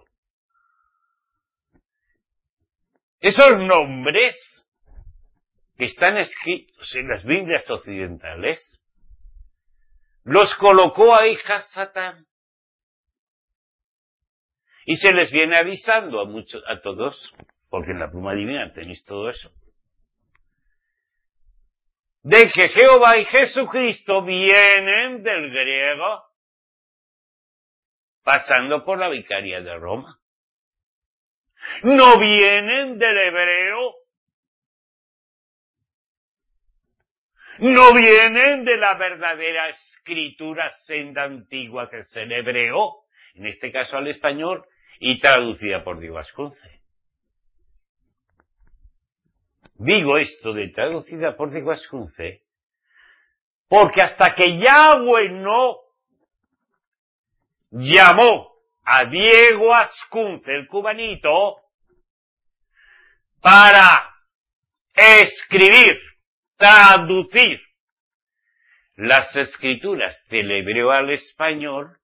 Esos nombres que están escritos en las Biblias occidentales, los colocó ahí Hasatán. Y se les viene avisando a muchos, a todos, porque en la pluma divina tenéis todo eso, de que Jehová y Jesucristo vienen del griego, pasando por la vicaría de Roma. No vienen del hebreo, no vienen de la verdadera escritura senda antigua que es el hebreo, en este caso al español, y traducida por Diego Ascunce. Digo esto de traducida por Diego Ascunce porque hasta que Yahweh no llamó a Diego Ascunce, el cubanito, para escribir, traducir las escrituras del hebreo al español,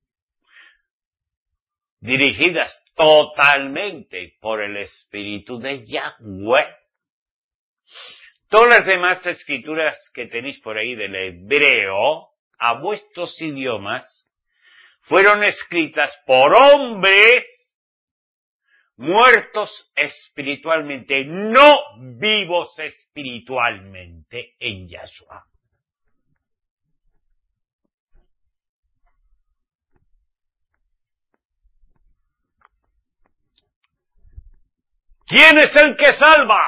dirigidas totalmente por el Espíritu de Yahweh. Todas las demás escrituras que tenéis por ahí del hebreo, a vuestros idiomas, fueron escritas por hombres muertos espiritualmente, no vivos espiritualmente en Yahshua. ¿Quién es el que salva?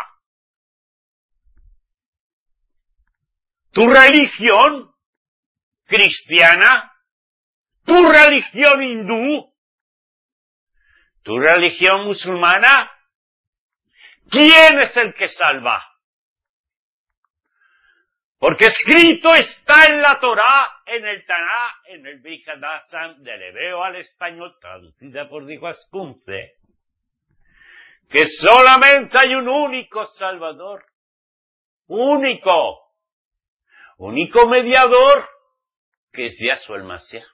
¿Tu religión cristiana? ¿Tu religión hindú? ¿Tu religión musulmana? ¿Quién es el que salva? Porque escrito está en la Torá, en el Taná, en el Brit Hadashah, del hebreo al español, traducida por Diego Ascunce, que solamente hay un único Salvador, único, único mediador, que es Yahshua el Mashiach.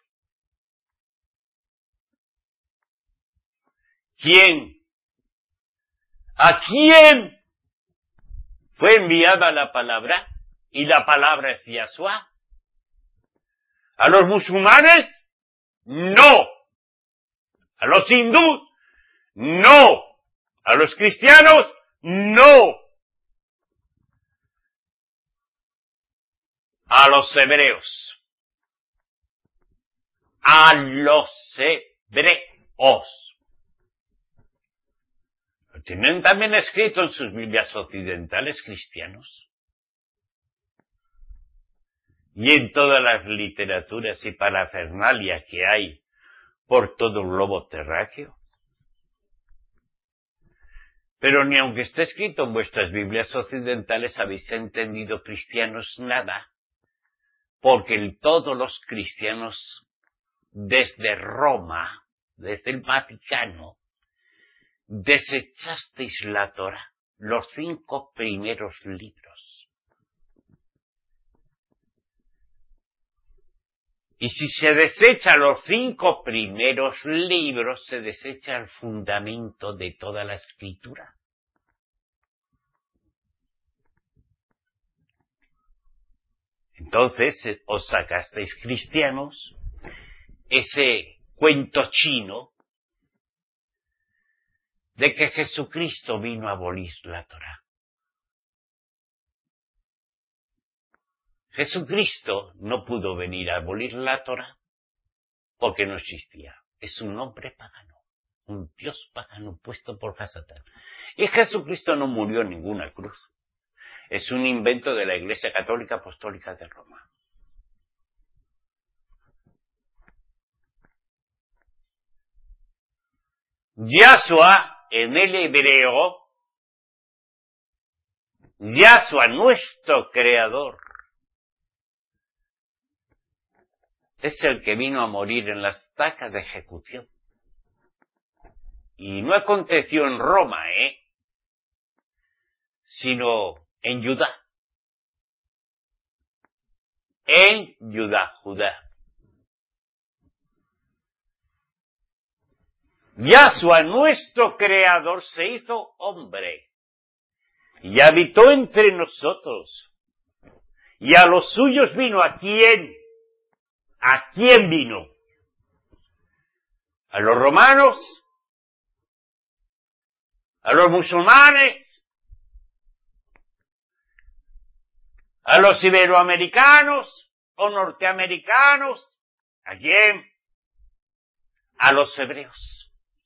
¿Quién? ¿A quién fue enviada la palabra? Y la palabra es Yahshua. ¿A los musulmanes? No. ¿A los hindúes? No. ¿A los cristianos? No. A los hebreos. A los hebreos. Lo tienen también escrito en sus Biblias occidentales cristianos. Y en todas las literaturas y parafernalia que hay por todo el globo terráqueo. Pero ni aunque esté escrito en vuestras Biblias occidentales habéis entendido, cristianos, nada, porque todos los cristianos desde Roma, desde el Vaticano, desechasteis la Torá, los cinco primeros libros. Y si se desecha los cinco primeros libros, se desecha el fundamento de toda la escritura. Entonces, os sacasteis, cristianos, ese cuento chino de que Jesucristo vino a abolir la Torá. Jesucristo no pudo venir a abolir la Torá porque no existía. Es un hombre pagano, un dios pagano puesto por Hasatán. Y Jesucristo no murió en ninguna cruz. Es un invento de la Iglesia Católica Apostólica de Roma. Yahshua, en el hebreo, Yahshua, nuestro Creador, es el que vino a morir en la estaca de ejecución. Y no aconteció en Roma, ¿eh? Sino en Judá. En Judá, Judá. Yahshua, nuestro Creador, se hizo hombre y habitó entre nosotros. Y a los suyos vino. ¿A quién? ¿A quién vino? ¿A los romanos? ¿A los musulmanes? ¿A los iberoamericanos o norteamericanos? ¿A quién? A los hebreos.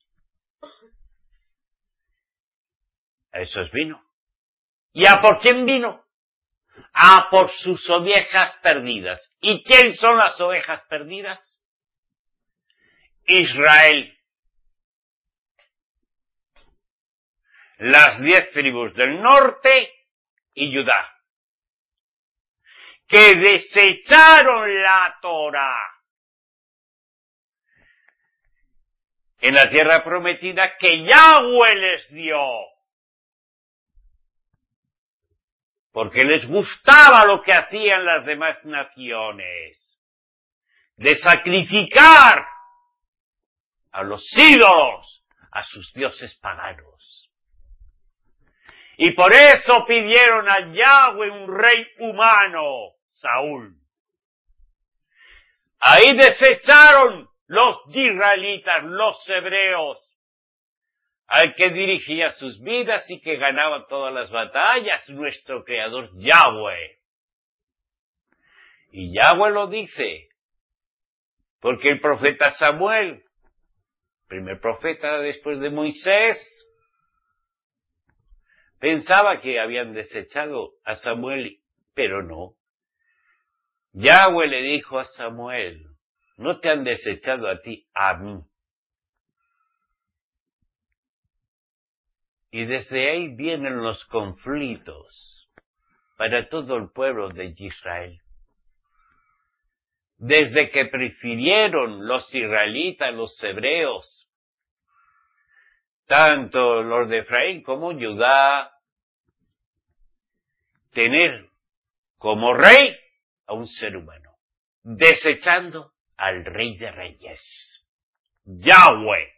A esos vino. ¿Y a por quién vino? A por sus ovejas perdidas. ¿Y quién son las ovejas perdidas? Israel. Las diez tribus del norte y Judá, que desecharon la Torá en la tierra prometida que Yahweh les dio, porque les gustaba lo que hacían las demás naciones, de sacrificar a los ídolos, a sus dioses paganos. Y por eso pidieron a Yahweh un rey humano, Saúl. Ahí desecharon los israelitas, los hebreos, al que dirigía sus vidas y que ganaba todas las batallas, nuestro Creador Yahweh. Y Yahweh lo dice, porque el profeta Samuel, primer profeta después de Moisés, pensaba que habían desechado a Samuel, pero no. Yahweh le dijo a Samuel, no te han desechado a ti, a mí. Y desde ahí vienen los conflictos para todo el pueblo de Israel. Desde que prefirieron los israelitas, los hebreos, tanto los de Efraín como Judá, tener como rey a un ser humano, desechando al Rey de Reyes, Yahweh.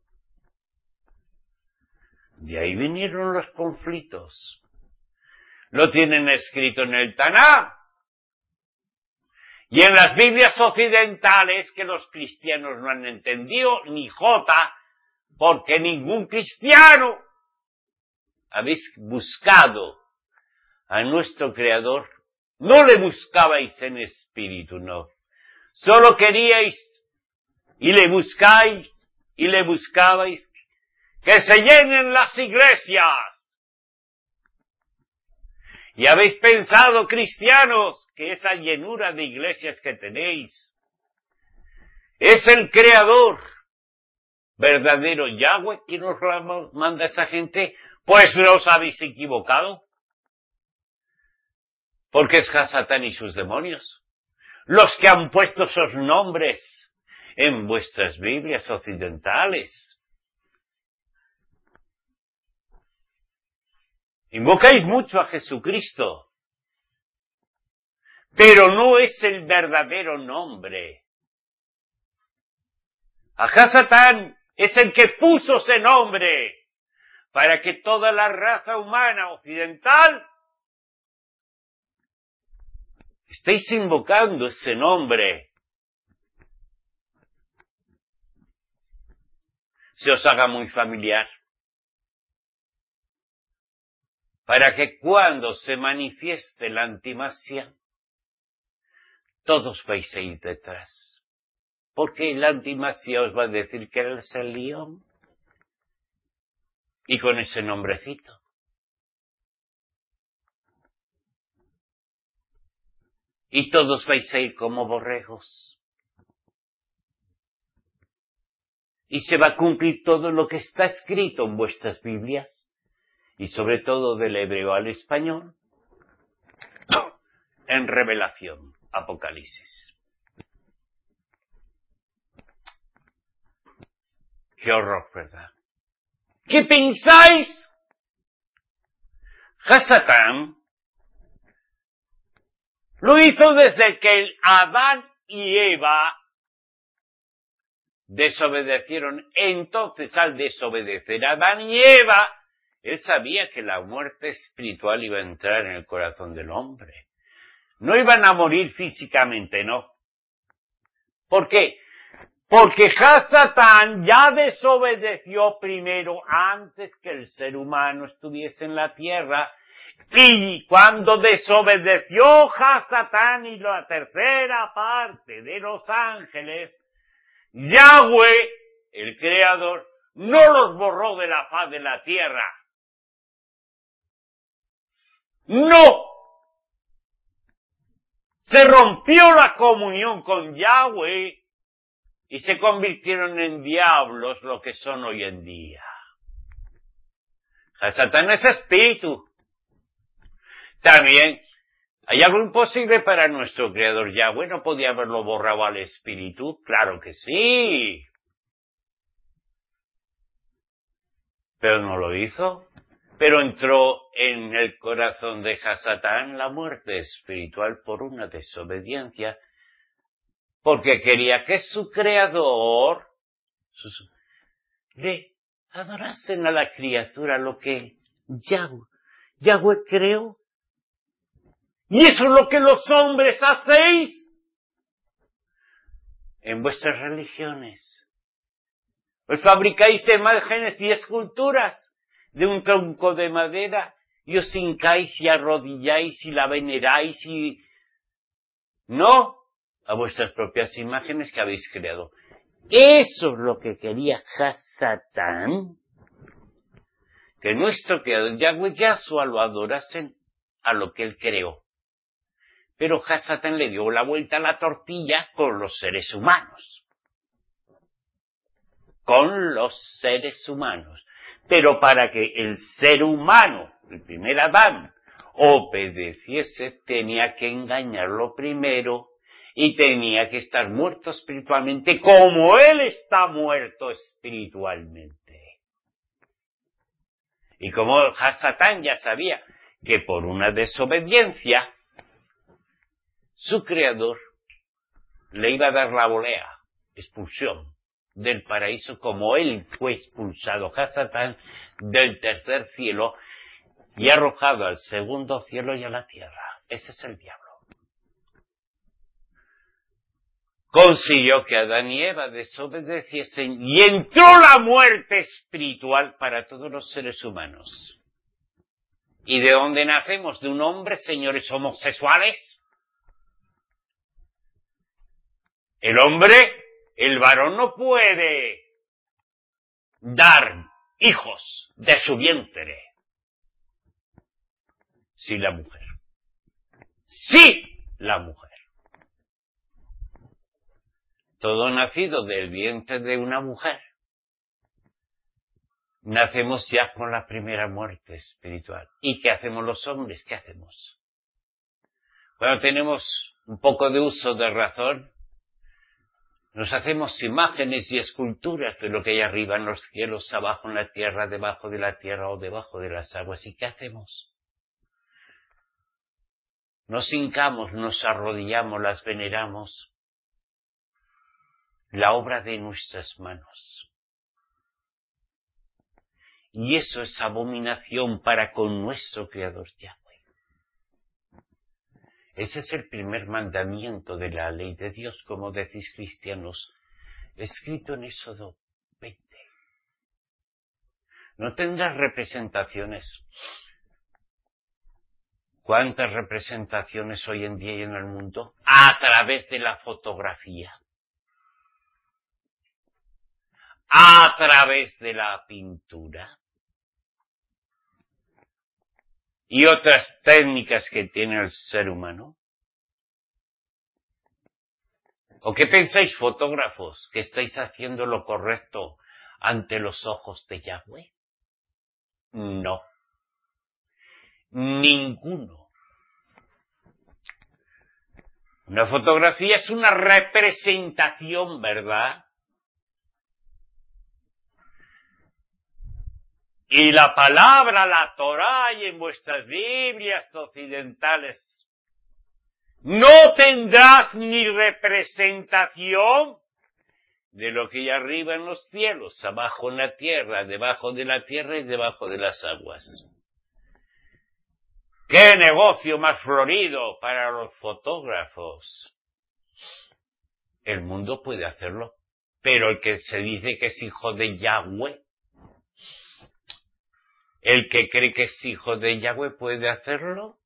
De ahí vinieron los conflictos. Lo tienen escrito en el Tanaj y en las Biblias occidentales que los cristianos no han entendido ni jota, porque ningún cristiano habéis buscado a nuestro Creador. No le buscabais en espíritu, no. Solo queríais y le buscáis y le buscabais que se llenen las iglesias. Y habéis pensado, cristianos, que esa llenura de iglesias que tenéis es el Creador verdadero Yahweh quien os manda a esa gente. Pues no os habéis equivocado, porque es Hasatán y sus demonios los que han puesto esos nombres en vuestras Biblias occidentales. Invocáis mucho a Jesucristo, pero no es el verdadero nombre. A Hasatán es el que puso ese nombre para que toda la raza humana occidental estéis invocando ese nombre. Se os haga muy familiar, para que cuando se manifieste la antimasia, todos vais a ir detrás. Porque la antimasia os va a decir que él es el león. Y con ese nombrecito. Y todos vais a ir como borregos. Y se va a cumplir todo lo que está escrito en vuestras Biblias. Y sobre todo del hebreo al español, en Revelación, Apocalipsis. Qué horror, ¿verdad? ¿Qué pensáis? Hasatán lo hizo desde que el Adán y Eva desobedecieron. Entonces, al desobedecer a Adán y Eva, él sabía que la muerte espiritual iba a entrar en el corazón del hombre. No iban a morir físicamente, no. ¿Por qué? Porque Hasatán ya desobedeció primero antes que el ser humano estuviese en la tierra. Y cuando desobedeció Hasatán y la tercera parte de los ángeles, Yahweh, el Creador, no los borró de la faz de la tierra. ¡No! Se rompió la comunión con Yahweh y se convirtieron en diablos lo que son hoy en día. Hasatán es espíritu. También hay algo imposible para nuestro Creador Yahweh. ¿No podía haberlo borrado al espíritu? Claro que sí. Pero no lo hizo. Pero entró en el corazón de Hasatán la muerte espiritual por una desobediencia, porque quería que su Creador sus, le adorasen a la criatura lo que Yahweh, Yahweh creó. Y eso es lo que los hombres hacéis en vuestras religiones. Os fabricáis imágenes y esculturas de un tronco de madera, y os hincáis y arrodilláis y la veneráis y... no a vuestras propias imágenes que habéis creado. Eso es lo que quería Hasatán, que nuestro Creador Yahweh Yahshua lo adorasen a lo que él creó. Pero Hasatán le dio la vuelta a la tortilla con los seres humanos. Con los seres humanos. Pero para que el ser humano, el primer Adán, obedeciese, tenía que engañarlo primero y tenía que estar muerto espiritualmente como él está muerto espiritualmente. Y como Hasatán ya sabía que por una desobediencia su creador le iba a dar la volea, expulsión del paraíso, como él fue expulsado, Hasatán, del tercer cielo y arrojado al segundo cielo y a la tierra. Ese es el diablo. Consiguió que Adán y Eva desobedeciesen y entró la muerte espiritual para todos los seres humanos. ¿Y de dónde nacemos? ¿De un hombre, señores homosexuales? El hombre, el varón no puede dar hijos de su vientre. Sí, la mujer. Sí, la mujer. Todo nacido del vientre de una mujer. Nacemos ya con la primera muerte espiritual. ¿Y qué hacemos los hombres? ¿Qué hacemos? Cuando tenemos un poco de uso de razón, nos hacemos imágenes y esculturas de lo que hay arriba en los cielos, abajo en la tierra, debajo de la tierra o debajo de las aguas. ¿Y qué hacemos? Nos hincamos, nos arrodillamos, las veneramos. La obra de nuestras manos. Y eso es abominación para con nuestro Creador Yahweh. Ese es el primer mandamiento de la ley de Dios, como decís cristianos, escrito en Éxodo veinte. No tendrás representaciones. ¿Cuántas representaciones hoy en día hay en el mundo? A través de la fotografía. A través de la pintura. Y otras técnicas que tiene el ser humano. ¿O qué pensáis, fotógrafos, que estáis haciendo lo correcto ante los ojos de Yahweh? No. Ninguno. Una fotografía es una representación, ¿verdad? Y la palabra, la Torá y en vuestras Biblias occidentales, no tendrás ni representación de lo que hay arriba en los cielos, abajo en la tierra, debajo de la tierra y debajo de las aguas. ¡Qué negocio más florido para los fotógrafos! El mundo puede hacerlo, pero el que se dice que es hijo de Yahweh, el que cree que es hijo de Yahweh puede hacerlo.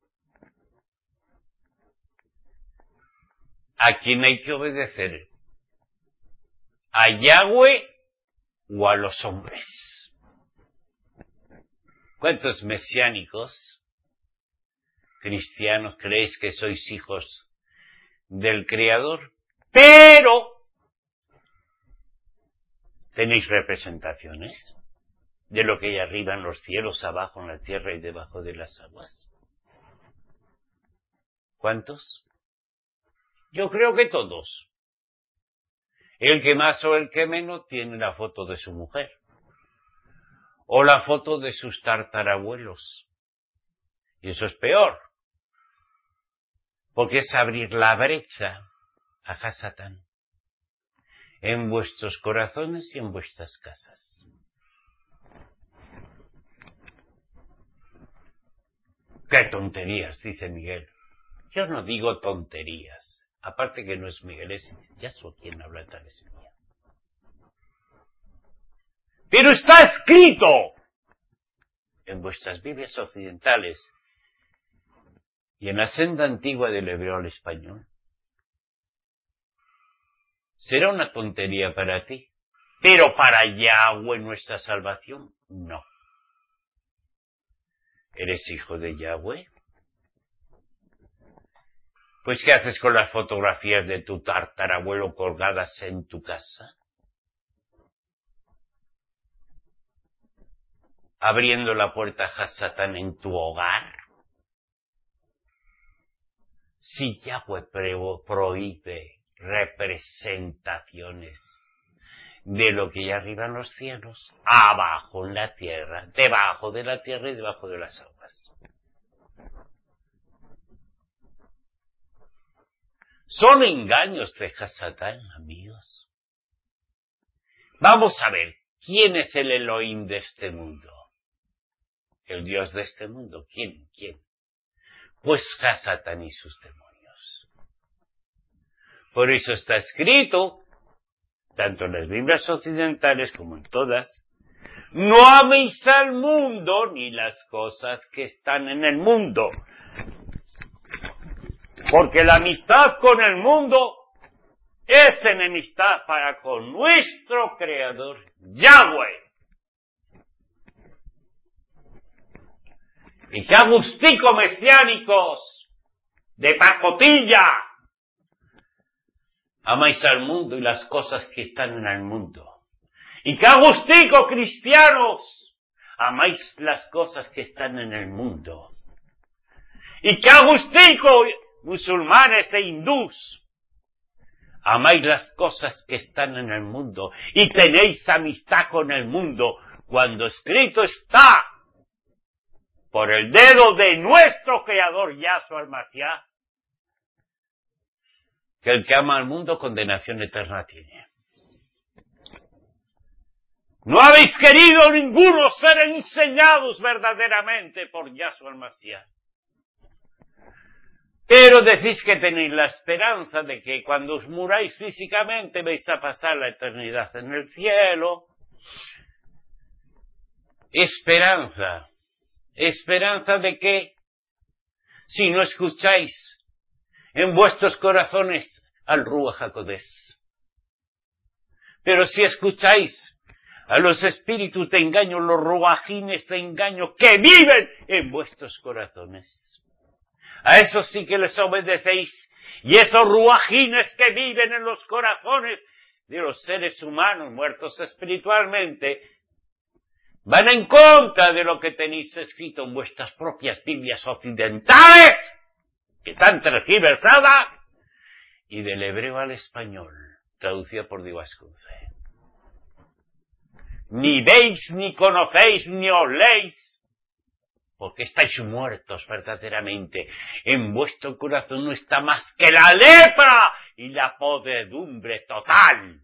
¿A quién hay que obedecer? ¿A Yahweh o a los hombres? ¿Cuántos mesiánicos cristianos creéis que sois hijos del Creador? Pero tenéis representaciones de lo que hay arriba en los cielos, abajo en la tierra y debajo de las aguas. ¿Cuántos? Yo creo que todos. El que más o el que menos tiene la foto de su mujer. O la foto de sus tartarabuelos. Y eso es peor. Porque es abrir la brecha a Hasatán. En vuestros corazones y en vuestras casas. ¡Qué tonterías!, dice Miguel. Yo no digo tonterías. Aparte que no es Miguel, es Yahshua quien habla tal vez mía. Pero está escrito en vuestras Biblias occidentales y en la senda antigua del hebreo al español. Será una tontería para ti, pero para Yahweh nuestra salvación, no. ¿Eres hijo de Yahweh? Pues, ¿qué haces con las fotografías de tu tartarabuelo colgadas en tu casa? Abriendo la puerta a Hasatán en tu hogar. Si Yahweh prohíbe representaciones de lo que hay arriba en los cielos, abajo en la tierra, debajo de la tierra y debajo de las aguas. Son engaños de Hasatán, amigos. Vamos a ver, ¿quién es el Elohim de este mundo? El Dios de este mundo, ¿quién? ¿Quién? Pues Hasatán y sus demonios. Por eso está escrito, tanto en las Biblias occidentales como en todas, no améis al mundo ni las cosas que están en el mundo. Porque la amistad con el mundo es enemistad para con nuestro Creador, Yahweh. Y que agustico mesiánicos de pacotilla, amáis al mundo y las cosas que están en el mundo. Y que agustico cristianos, amáis las cosas que están en el mundo. Y que agustico musulmanes e hindús, amáis las cosas que están en el mundo y tenéis amistad con el mundo, cuando escrito está, por el dedo de nuestro Creador Yahshua el-Mashiach, que el que ama al mundo condenación eterna tiene. No habéis querido ninguno ser enseñados verdaderamente por Yahshua el-Mashiach. Pero decís que tenéis la esperanza de que cuando os muráis físicamente vais a pasar la eternidad en el cielo. Esperanza. Esperanza de que, si no escucháis en vuestros corazones al Ruach HaKodesh, pero si escucháis a los espíritus de engaño, los ruajines de engaño que viven en vuestros corazones, a esos sí que les obedecéis, y esos ruajines que viven en los corazones de los seres humanos muertos espiritualmente, van en contra de lo que tenéis escrito en vuestras propias Biblias occidentales, que están tergiversadas, y del hebreo al español, traducida por Divascunce. Ni veis, ni conocéis, ni oléis, porque estáis muertos verdaderamente. En vuestro corazón no está más que la lepra y la podredumbre total.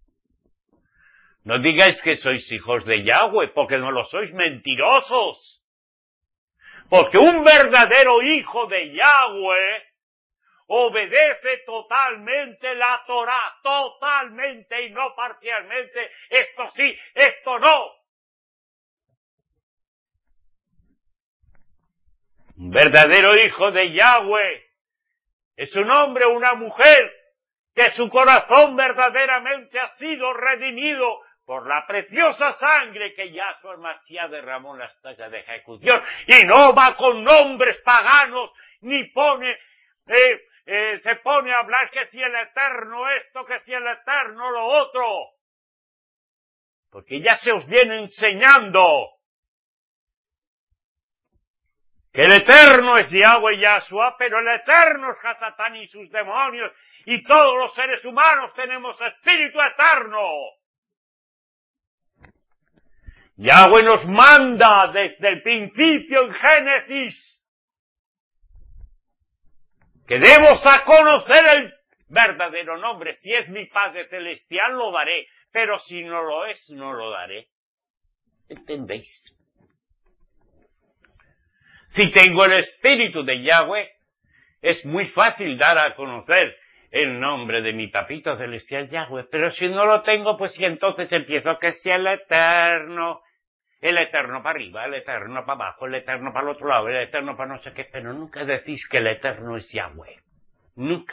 No digáis que sois hijos de Yahweh, porque no lo sois, mentirosos. Porque un verdadero hijo de Yahweh obedece totalmente la Torá, totalmente y no parcialmente. Esto sí, esto no. Un verdadero hijo de Yahweh es un hombre o una mujer que su corazón verdaderamente ha sido redimido por la preciosa sangre que Yahshua el-Mashiach derramó en la estaca de ejecución, y no va con nombres paganos, ni pone, eh, eh, se pone a hablar que si el Eterno esto, que si el Eterno lo otro, porque ya se os viene enseñando que el Eterno es Yahweh Yahshua, pero el Eterno es Hasatán y sus demonios, y todos los seres humanos tenemos espíritu eterno. Yahweh nos manda desde el principio en Génesis que debemos a conocer el verdadero nombre. Si es mi Padre Celestial, lo daré, pero si no lo es, no lo daré. ¿Entendéis? Si tengo el espíritu de Yahweh, es muy fácil dar a conocer el nombre de mi papito celestial Yahweh, pero si no lo tengo, pues si entonces empiezo que sea el Eterno, el Eterno para arriba, el Eterno para abajo, el Eterno para el otro lado, el Eterno para no sé qué, pero nunca decís que el Eterno es Yahweh. Nunca.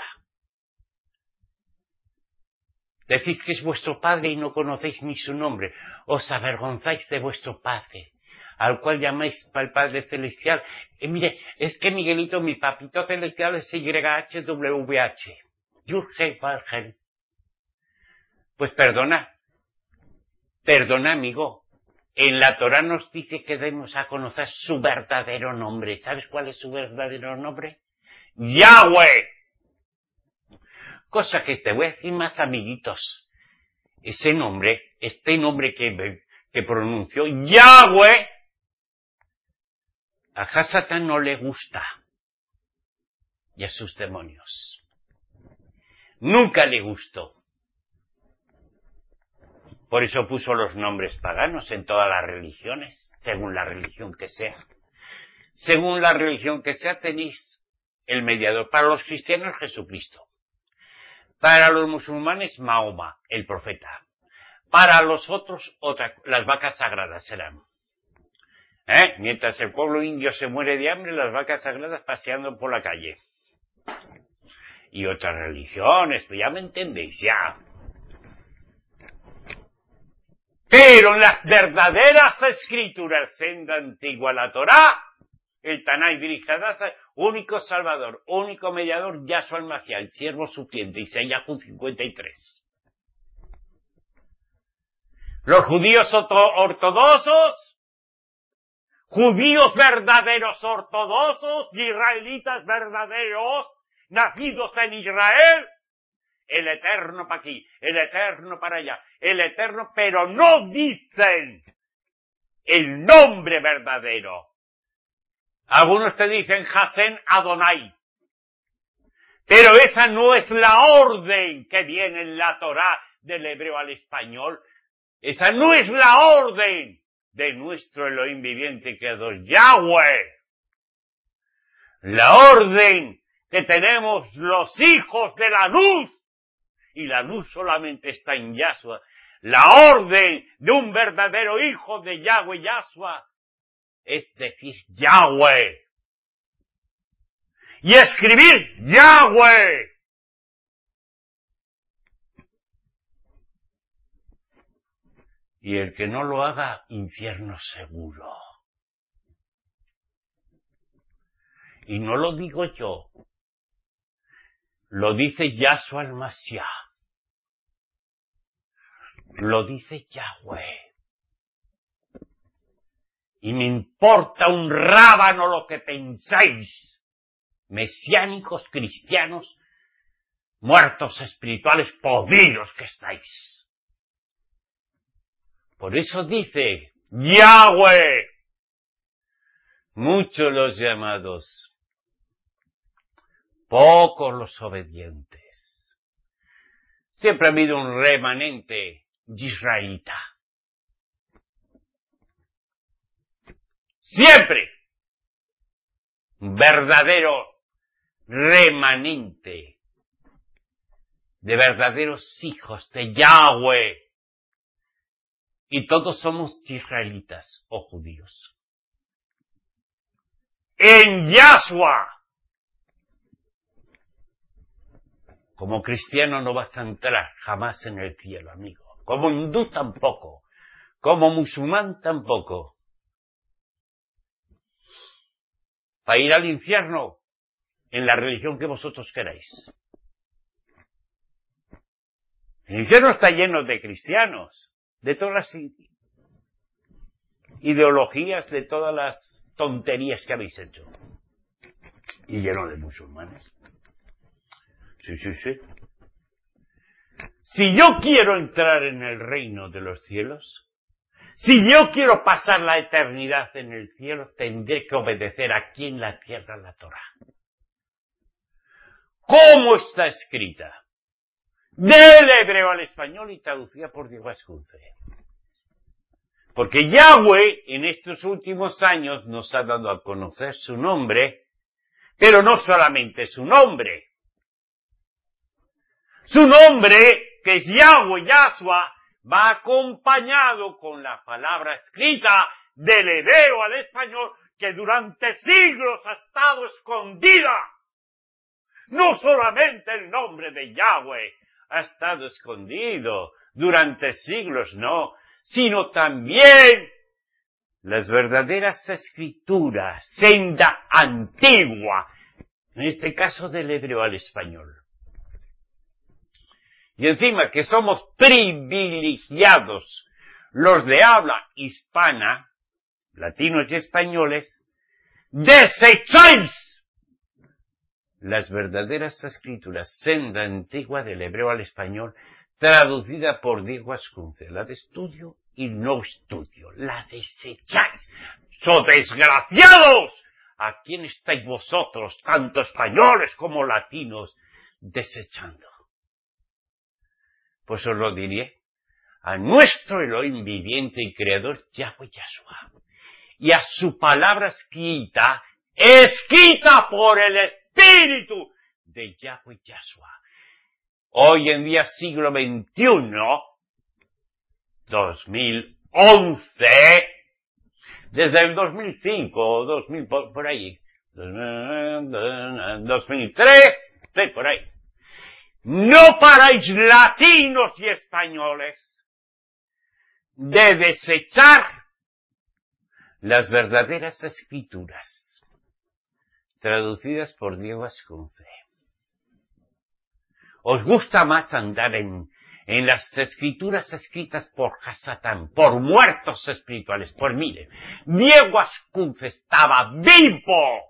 Decís que es vuestro Padre y no conocéis ni su nombre. Os avergonzáis de vuestro Padre, al cual llamáis para el Padre Celestial. Y mire, es que Miguelito, mi papito celestial es Y H W H. Yurge Bargen. Pues perdona. Perdona, amigo. En la Torá nos dice que debemos a conocer su verdadero nombre. ¿Sabes cuál es su verdadero nombre? Yahweh. Cosa que te voy a decir más, amiguitos. Ese nombre, este nombre que, que pronunció, Yahweh, a Hasatán no le gusta. Y a sus demonios. Nunca le gustó. Por eso puso los nombres paganos en todas las religiones, según la religión que sea. Según la religión que sea, tenéis el mediador. Para los cristianos, Jesucristo. Para los musulmanes, Mahoma, el profeta. Para los otros, otra, las vacas sagradas serán. ¿Eh? Mientras el pueblo indio se muere de hambre, las vacas sagradas paseando por la calle. Y otras religiones, pues ya me entendéis, ya. Pero en las verdaderas escrituras, senda antigua, la Torá, el Tanay Birihadasa, único salvador, único mediador, Yahshua el Mashiach, el siervo supliente, Isaías cincuenta y tres. Los judíos ortodoxos, judíos verdaderos ortodoxos, israelitas verdaderos, nacidos en Israel, el eterno para aquí, el eterno para allá, el eterno, pero no dicen el nombre verdadero. Algunos te dicen Hashem Adonai, pero esa no es la orden que viene en la Torá del hebreo al español. Esa no es la orden de nuestro Elohim viviente que es Yahweh. La orden que tenemos los hijos de la luz, y la luz solamente está en Yahshua. La orden de un verdadero hijo de Yahweh, Yahshua, es decir Yahweh. Y escribir Yahweh. Y el que no lo haga, infierno seguro. Y no lo digo yo. Lo dice Yahshua el Mashiach. Lo dice Yahweh. Y me importa un rábano lo que pensáis, mesiánicos, cristianos, muertos espirituales, podridos que estáis. Por eso dice Yahweh. Muchos los llamados, pocos los obedientes. Siempre ha habido un remanente israelita. Siempre. Un verdadero remanente de verdaderos hijos de Yahweh. Y todos somos israelitas o judíos. En Yahshua. Como cristiano no vas a entrar jamás en el cielo, amigo. Como hindú tampoco. Como musulmán tampoco. Para ir al infierno, en la religión que vosotros queráis. El infierno está lleno de cristianos, de todas las ideologías, de todas las tonterías que habéis hecho. Y lleno de musulmanes. Sí, sí, sí. Si yo quiero entrar en el reino de los cielos, si yo quiero pasar la eternidad en el cielo, tendré que obedecer aquí en la tierra la Torá. ¿Cómo está escrita? Del hebreo al español y traducida por Diego Ascunce. Porque Yahweh en estos últimos años nos ha dado a conocer su nombre, pero no solamente su nombre. Su nombre, que es Yahweh, Yahshua, va acompañado con la palabra escrita del hebreo al español que durante siglos ha estado escondida. No solamente el nombre de Yahweh ha estado escondido durante siglos, no, sino también las verdaderas escrituras, senda antigua, en este caso del hebreo al español. Y encima que somos privilegiados los de habla hispana, latinos y españoles, desecháis las verdaderas escrituras, senda antigua del hebreo al español, traducida por Diego Ascunce, la de estudio y no estudio, la desecháis. ¡So desgraciados! ¿A quién estáis vosotros, tanto españoles como latinos, desechando? Pues os lo diré, a nuestro Elohim viviente y creador, Yahweh Yahshua, y a su palabra escrita, escrita por el Espíritu de Yahweh Yahshua. Hoy en día, siglo veintiuno, dos mil once, desde el dos mil cinco o dos mil, por, por ahí, dos mil tres, sí, por ahí, no paráis latinos y españoles de desechar las verdaderas escrituras traducidas por Diego Ascunce. ¿Os gusta más andar en, en las escrituras escritas por Hasatán, por muertos espirituales? Pues mire, Diego Ascunce estaba vivo,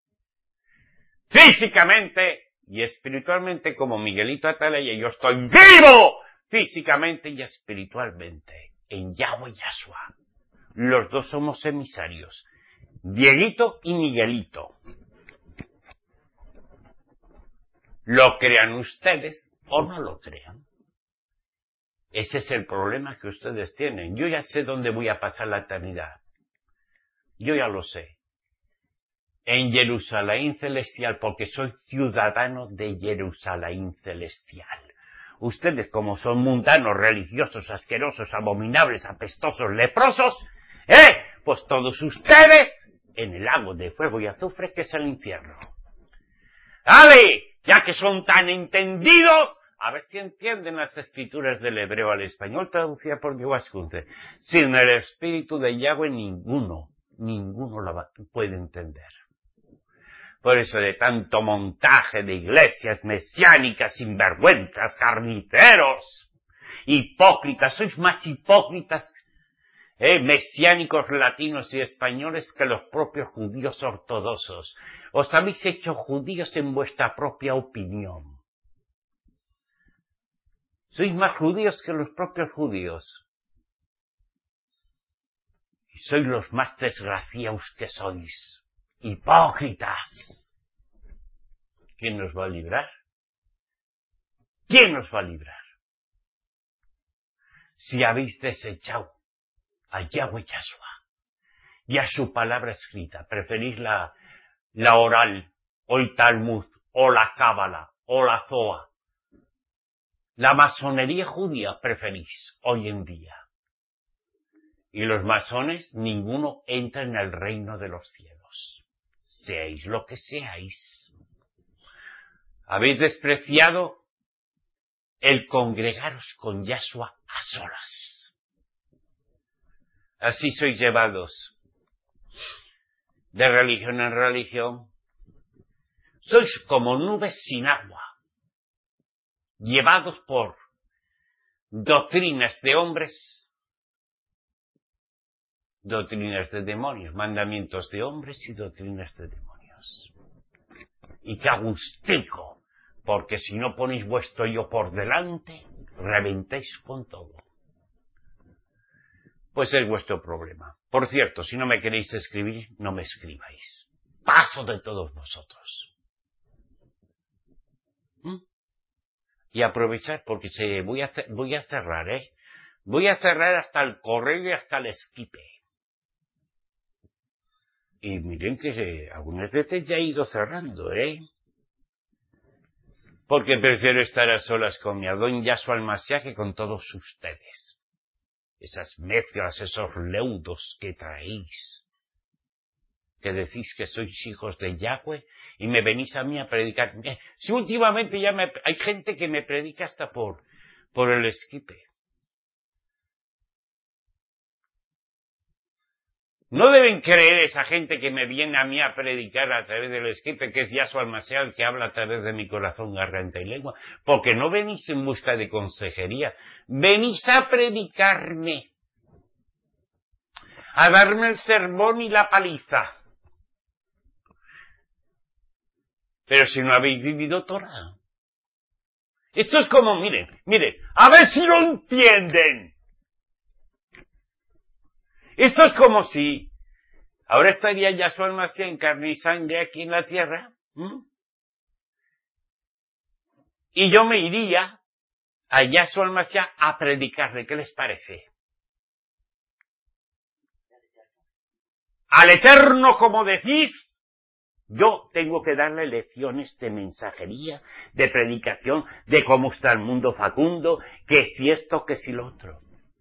físicamente y espiritualmente, como Miguelito Atalaya, y yo estoy vivo, físicamente y espiritualmente, en Yahweh Yahshua. Los dos somos emisarios, Dieguito y Miguelito. Lo crean ustedes o no lo crean. Ese es el problema que ustedes tienen. Yo ya sé dónde voy a pasar la eternidad. Yo ya lo sé. En Jerusalén celestial, porque soy ciudadano de Jerusalén celestial. Ustedes, como son mundanos, religiosos, asquerosos, abominables, apestosos, leprosos, ¿eh? Pues todos ustedes en el lago de fuego y azufre que es el infierno. ¡Ale! Ya que son tan entendidos, a ver si entienden las escrituras del hebreo al español traducida por Diego Ascunce. Sin el espíritu de Yahweh ninguno, ninguno la puede entender. Por eso de tanto montaje de iglesias mesiánicas, sinvergüenzas, carniceros, hipócritas, sois más hipócritas, eh, mesiánicos latinos y españoles que los propios judíos ortodoxos. Os habéis hecho judíos en vuestra propia opinión. Sois más judíos que los propios judíos. Y sois los más desgraciados que sois. Hipócritas. ¿Quién nos va a librar? ¿Quién nos va a librar? Si habéis desechado a Yahweh Yahshua y a su palabra escrita, preferís la, la oral, o el Talmud, o la Cábala, o la Zoa. La masonería judía preferís hoy en día. Y los masones, ninguno entra en el reino de los cielos. Seáis lo que seáis. Habéis despreciado el congregaros con Yahshua a solas. Así sois llevados de religión en religión. Sois como nubes sin agua, llevados por doctrinas de hombres, doctrinas de demonios, mandamientos de hombres y doctrinas de demonios. Y que agustico, porque si no ponéis vuestro yo por delante, reventéis con todo. Pues es vuestro problema. Por cierto, si no me queréis escribir, no me escribáis. Paso de todos vosotros. ¿Mm? Y aprovechar, porque se, voy, a, voy a cerrar, ¿eh? Voy a cerrar hasta el correo y hasta el esquipe. Y miren que eh, algunas veces ya he ido cerrando, ¿eh? Porque prefiero estar a solas con mi Adón Yahshua Almashiach que con todos ustedes. Esas mezclas, esos leudos que traéis, que decís que sois hijos de Yahweh y me venís a mí a predicar. Si últimamente ya me, hay gente que me predica hasta por, por el esquipe. No deben creer esa gente que me viene a mí a predicar a través del esquipe, que es Yahshua Almashiach, que habla a través de mi corazón, garganta y lengua, porque no venís en busca de consejería, venís a predicarme, a darme el sermón y la paliza. Pero si no habéis vivido Torah. Esto es como, miren, miren, a ver si lo entienden. Esto es como si ahora estaría Yahshua Mashiach en carne y sangre aquí en la tierra. ¿Mm? Y yo me iría a Yahshua Mashiach a predicarle. ¿Qué les parece? Al Eterno, como decís, yo tengo que darle lecciones de mensajería, de predicación, de cómo está el mundo facundo, que si esto, que si lo otro.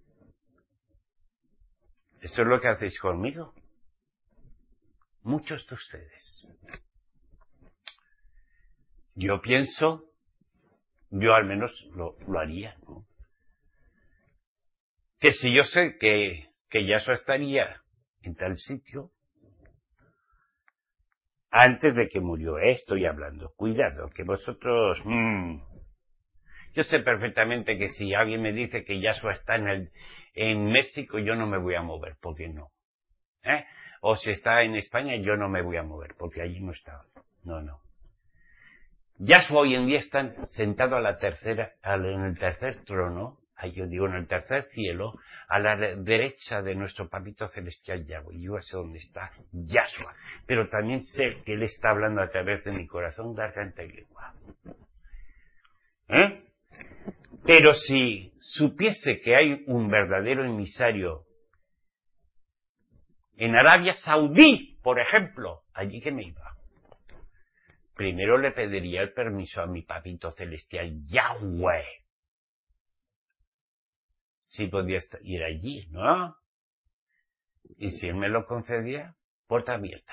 Eso es lo que hacéis conmigo. Muchos de ustedes. Yo pienso, yo al menos lo, lo haría, ¿no? Que si yo sé que, que Yahshua estaría en tal sitio, antes de que murió, eh, estoy hablando, cuidado, que vosotros, mmm, yo sé perfectamente que si alguien me dice que Yahshua está en el, en México, yo no me voy a mover, porque no, ¿eh? O si está en España, yo no me voy a mover, porque allí no está, no, no. Yahshua hoy en día está sentado a la tercera, en el tercer trono, yo digo en el tercer cielo, a la derecha de nuestro papito celestial Yahweh. Yo sé dónde está Yahshua, pero también sé que Él está hablando a través de mi corazón, garganta y lengua. ¿Eh? Pero si supiese que hay un verdadero emisario en Arabia Saudí, por ejemplo, allí que me iba. Primero le pediría el permiso a mi papito celestial Yahweh. Si podía ir allí, ¿no? Y si él me lo concedía, puerta abierta.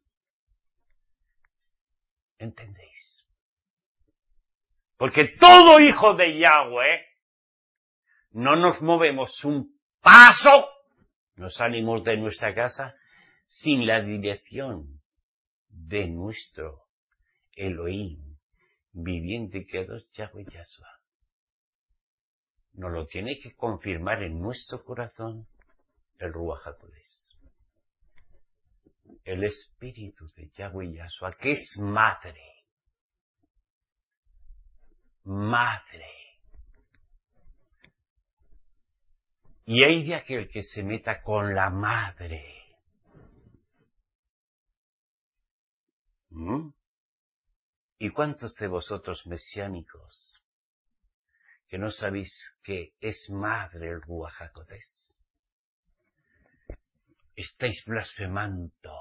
¿Entendéis? Porque todo hijo de Yahweh no nos movemos un paso, no salimos de nuestra casa sin la dirección de nuestro Elohim viviente que es Yahweh Yahshua. Nos lo tiene que confirmar en nuestro corazón el Ruach HaKodesh. El espíritu de Yahweh Yahshua, que es madre. Madre. Y hay de aquel que se meta con la madre. ¿Mm? ¿Y cuántos de vosotros mesiánicos que no sabéis que es madre el Ruach HaKodesh? Estáis blasfemando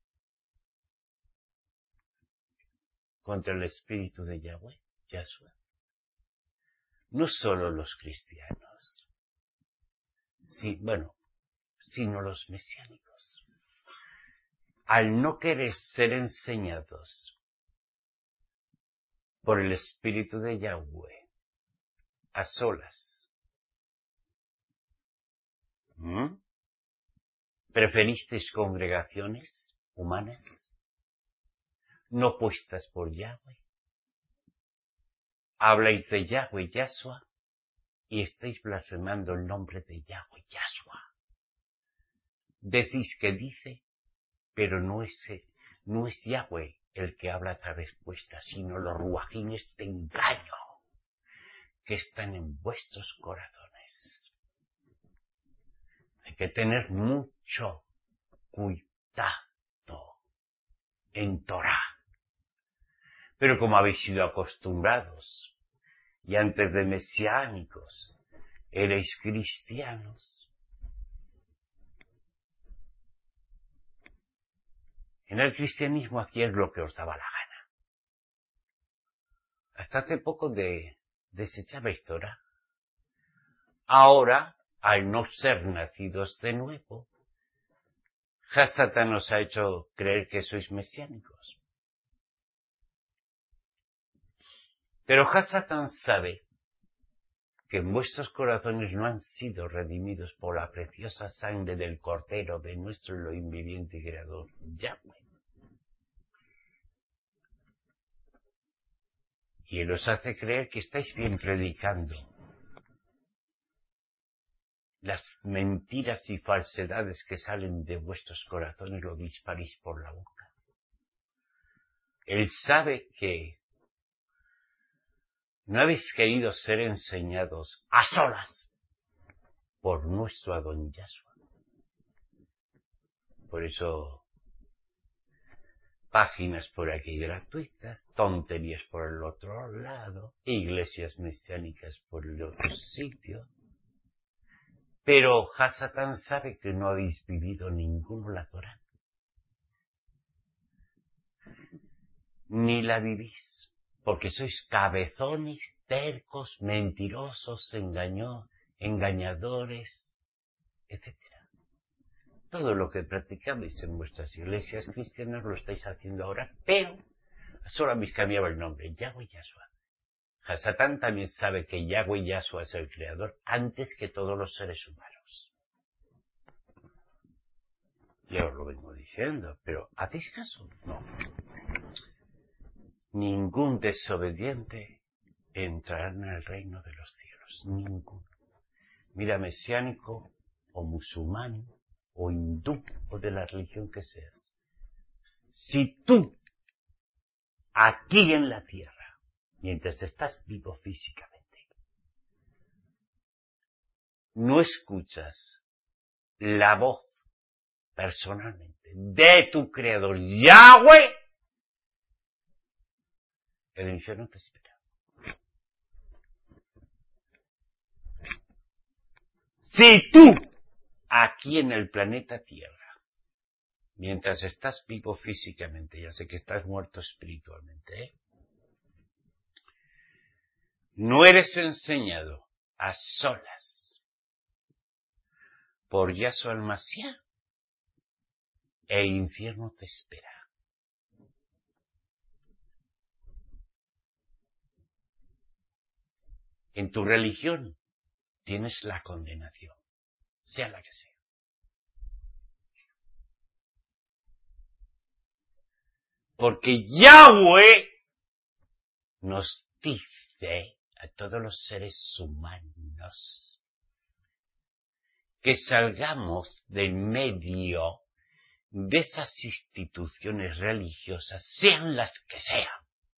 contra el espíritu de Yahweh, Yahshua. No solo los cristianos, sí, bueno, sino los mesiánicos. Al no querer ser enseñados por el espíritu de Yahweh, a solas, ¿Mm? ¿Preferisteis congregaciones humanas no puestas por Yahweh? Habláis de Yahweh Yahshua y estáis blasfemando el nombre de Yahweh Yahshua. Decís que dice, pero no es, no es Yahweh el que habla a través vuestra, sino los ruajines de engaño que están en vuestros corazones. Hay que tener mucho cuidado en Torah. Pero como habéis sido acostumbrados, y antes de mesiánicos, erais cristianos, en el cristianismo hacíais lo que os daba la gana. Hasta hace poco de, desechabais Torah. Ahora, al no ser nacidos de nuevo, Hasatán nos ha hecho creer que sois mesiánicos. Pero Hasatán sabe que en vuestros corazones no han sido redimidos por la preciosa sangre del Cordero de nuestro Elohim viviente y creador, Yahweh. Y Él os hace creer que estáis bien predicando las mentiras y falsedades que salen de vuestros corazones, lo disparéis por la boca. Él sabe que no habéis querido ser enseñados a solas por nuestro Adón Yahshua. Por eso, páginas por aquí gratuitas, tonterías por el otro lado, iglesias mesiánicas por el otro sitio. Pero Hasatán sabe que no habéis vivido ninguno la Torá. Ni la vivís, porque sois cabezones, tercos, mentirosos, engañó, engañadores, etcétera. Todo lo que practicabais en vuestras iglesias cristianas lo estáis haciendo ahora, pero solo habéis cambiado el nombre, Yahweh Yahshua. Hasatán también sabe que Yahweh Yahshua es el creador antes que todos los seres humanos. Ya os lo vengo diciendo, pero ¿hacéis caso? No. Ningún desobediente entrará en el reino de los cielos. Ninguno. Mira, mesiánico o musulmán o hindú o de la religión que seas. Si tú, aquí en la tierra, mientras estás vivo físicamente, no escuchas la voz personalmente de tu creador Yahweh, el infierno te espera. Si tú, aquí en el planeta Tierra, mientras estás vivo físicamente, ya sé que estás muerto espiritualmente, ¿eh? No eres enseñado a solas por Yahshua el Mashiach, el infierno te espera. En tu religión tienes la condenación, sea la que sea. Porque Yahweh nos dice a todos los seres humanos que salgamos del medio de esas instituciones religiosas, sean las que sean.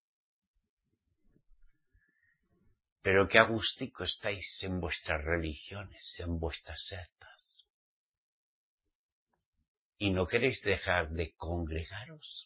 Pero que a gustico estáis en vuestras religiones, en vuestras sectas. ¿Y no queréis dejar de congregaros?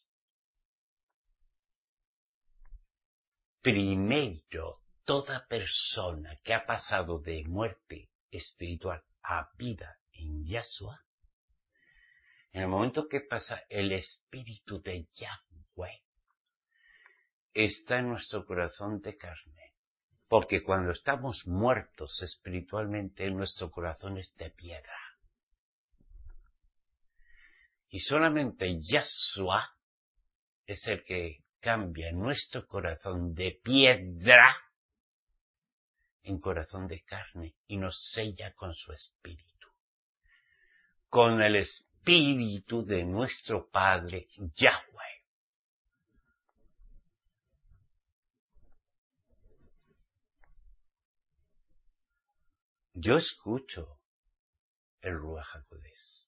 Primero, toda persona que ha pasado de muerte espiritual a vida en Yahshua, en el momento que pasa el espíritu de Yahweh, está en nuestro corazón de carne. Porque cuando estamos muertos espiritualmente, nuestro corazón es de piedra. Y solamente Yahshua es el que cambia nuestro corazón de piedra en corazón de carne y nos sella con su espíritu. Con el espíritu de nuestro Padre Yahweh. Yo escucho el Ruach HaKodesh.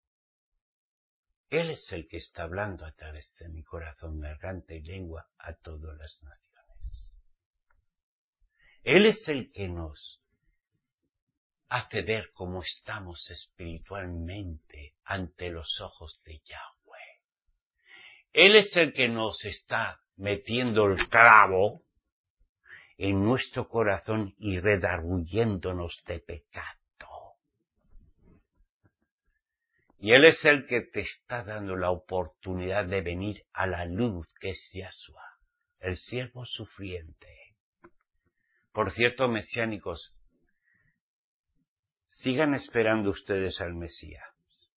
Él es el que está hablando a través de mi corazón, garganta y lengua a todas las naciones. Él es el que nos hace ver cómo estamos espiritualmente ante los ojos de Yahweh. Él es el que nos está metiendo el clavo en nuestro corazón y redarguyéndonos de pecado. Y Él es el que te está dando la oportunidad de venir a la luz que es Yahshua, el siervo sufriente. Por cierto, mesiánicos, sigan esperando ustedes al Mesías.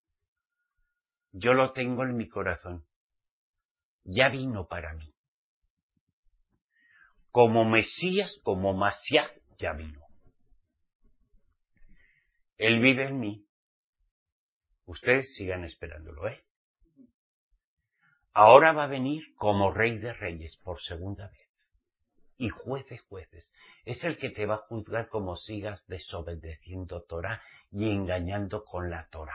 Yo lo tengo en mi corazón. Ya vino para mí. Como Mesías, como Mashiach, ya vino. Él vive en mí. Ustedes sigan esperándolo, ¿eh? Ahora va a venir como Rey de Reyes por segunda vez. Y juez de jueces. Es el que te va a juzgar como sigas desobedeciendo Torah y engañando con la Torah.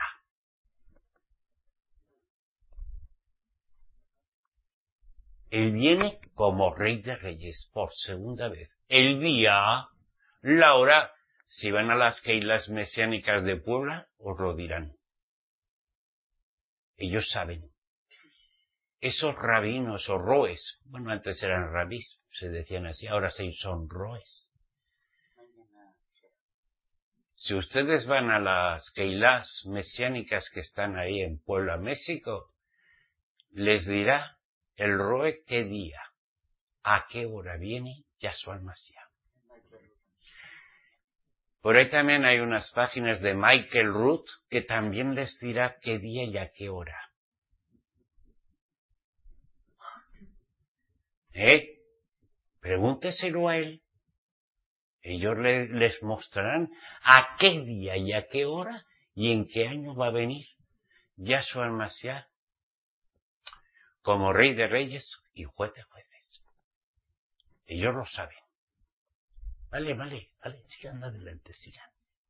Él viene como Rey de Reyes por segunda vez. El día, la hora, si van a las Keilas mesiánicas de Puebla, os lo dirán. Ellos saben. Esos rabinos o roes, bueno, antes eran rabís, se decían así, ahora sí son roes. Si ustedes van a las Keilas mesiánicas que están ahí en Puebla, México, les dirá el roe qué día, a qué hora viene Yahshua Mashiach. Por ahí también hay unas páginas de Michael Root que también les dirá qué día y a qué hora. ¿Eh? Pregúnteselo a él. Ellos le, les mostrarán a qué día y a qué hora y en qué año va a venir Yahshua Mashiach como Rey de Reyes y Juez de Jueces. Ellos lo saben. Vale, vale, vale, sigan adelante, sigan.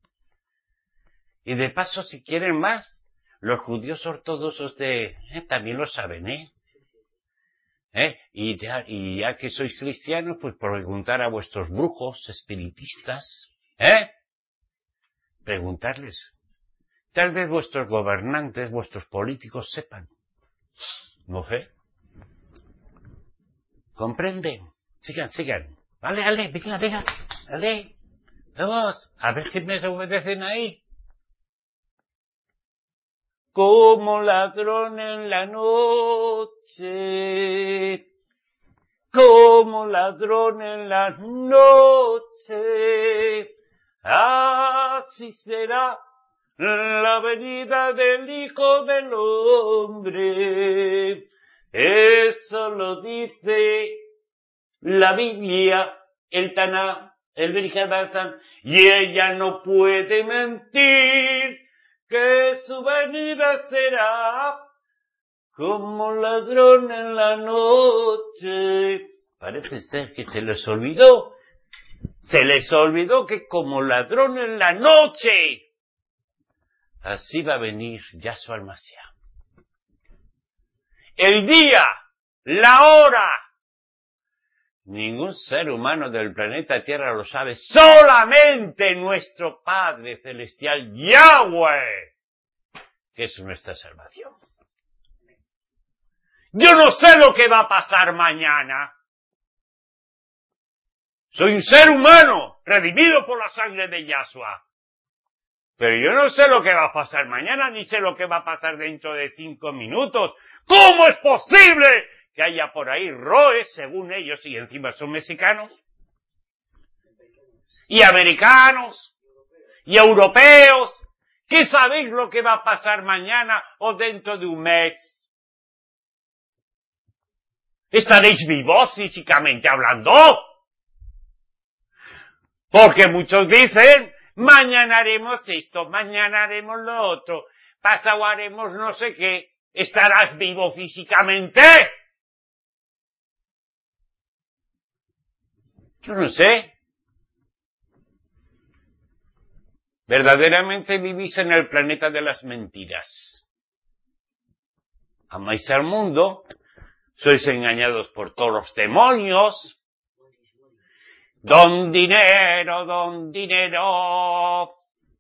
Y de paso, si quieren más, los judíos ortodoxos de, eh, también lo saben, ¿eh? ¿Eh? Y, ya, y ya que sois cristianos, pues preguntar a vuestros brujos, espiritistas, ¿eh? Preguntarles. Tal vez vuestros gobernantes, vuestros políticos sepan. ¿No sé? ¿Comprenden? Sigan, sigan. Vale, vale, venga, venga, vale. Vamos, a ver si me obedecen ahí. Como ladrón en la noche, como ladrón en la noche, así será la venida del Hijo del Hombre. Eso lo dice la Biblia, el Taná, el Birjadazán, y ella no puede mentir, que su venida será como ladrón en la noche. Parece ser que se les olvidó, se les olvidó que como ladrón en la noche, así va a venir Yahshua Mashiach. El día, la hora, ningún ser humano del planeta Tierra lo sabe, solamente nuestro Padre Celestial, Yahweh, que es nuestra salvación. Yo no sé lo que va a pasar mañana. Soy un ser humano, redimido por la sangre de Yahshua. Pero yo no sé lo que va a pasar mañana, ni sé lo que va a pasar dentro de cinco minutos. ¿Cómo es posible que haya por ahí roes, según ellos, y encima son mexicanos, y americanos, y europeos? ¿Qué sabéis lo que va a pasar mañana o dentro de un mes? ¿Estaréis vivos físicamente hablando? Porque muchos dicen, mañana haremos esto, mañana haremos lo otro, pasado haremos no sé qué. ¿Estarás vivo físicamente? Yo no sé. Verdaderamente vivís en el planeta de las mentiras. Amáis al mundo, sois engañados por todos los demonios. Don dinero, don dinero.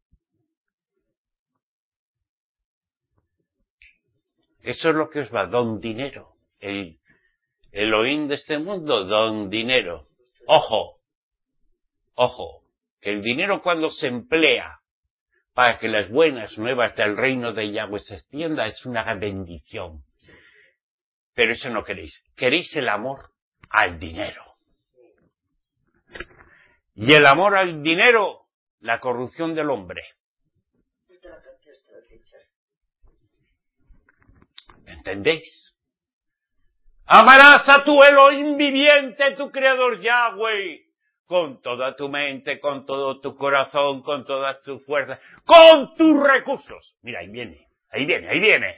Eso es lo que os va, don dinero. El Elohim de este mundo, don dinero. Ojo, ojo, que el dinero cuando se emplea para que las buenas nuevas del reino de Yahweh se extienda es una bendición. Pero eso no queréis. Queréis el amor al dinero. Y el amor al dinero, la corrupción del hombre. ¿Entendéis? Amarás a tu Elohim viviente, tu creador Yahweh, con toda tu mente, con todo tu corazón, con todas tus fuerzas, con tus recursos. Mira, ahí viene, ahí viene, ahí viene.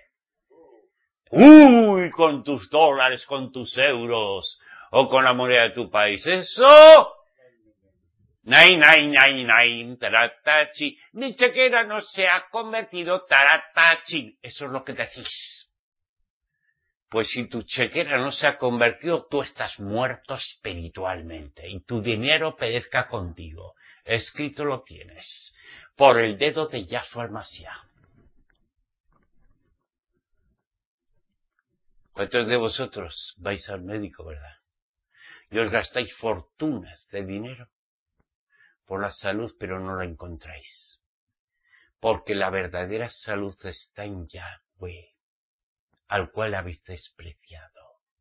Uy, con tus dólares, con tus euros, o con la moneda de tu país. Eso, nai, nai, nai, nai, taratachi, ni chequera no se ha convertido taratachi. Eso es lo que decís. Pues si tu chequera no se ha convertido, tú estás muerto espiritualmente y tu dinero perezca contigo. Escrito lo tienes, por el dedo de Yahshua el Mashiach. ¿Cuántos de vosotros vais al médico, verdad? Y os gastáis fortunas de dinero por la salud, pero no la encontráis. Porque la verdadera salud está en Yahweh, al cual habéis despreciado.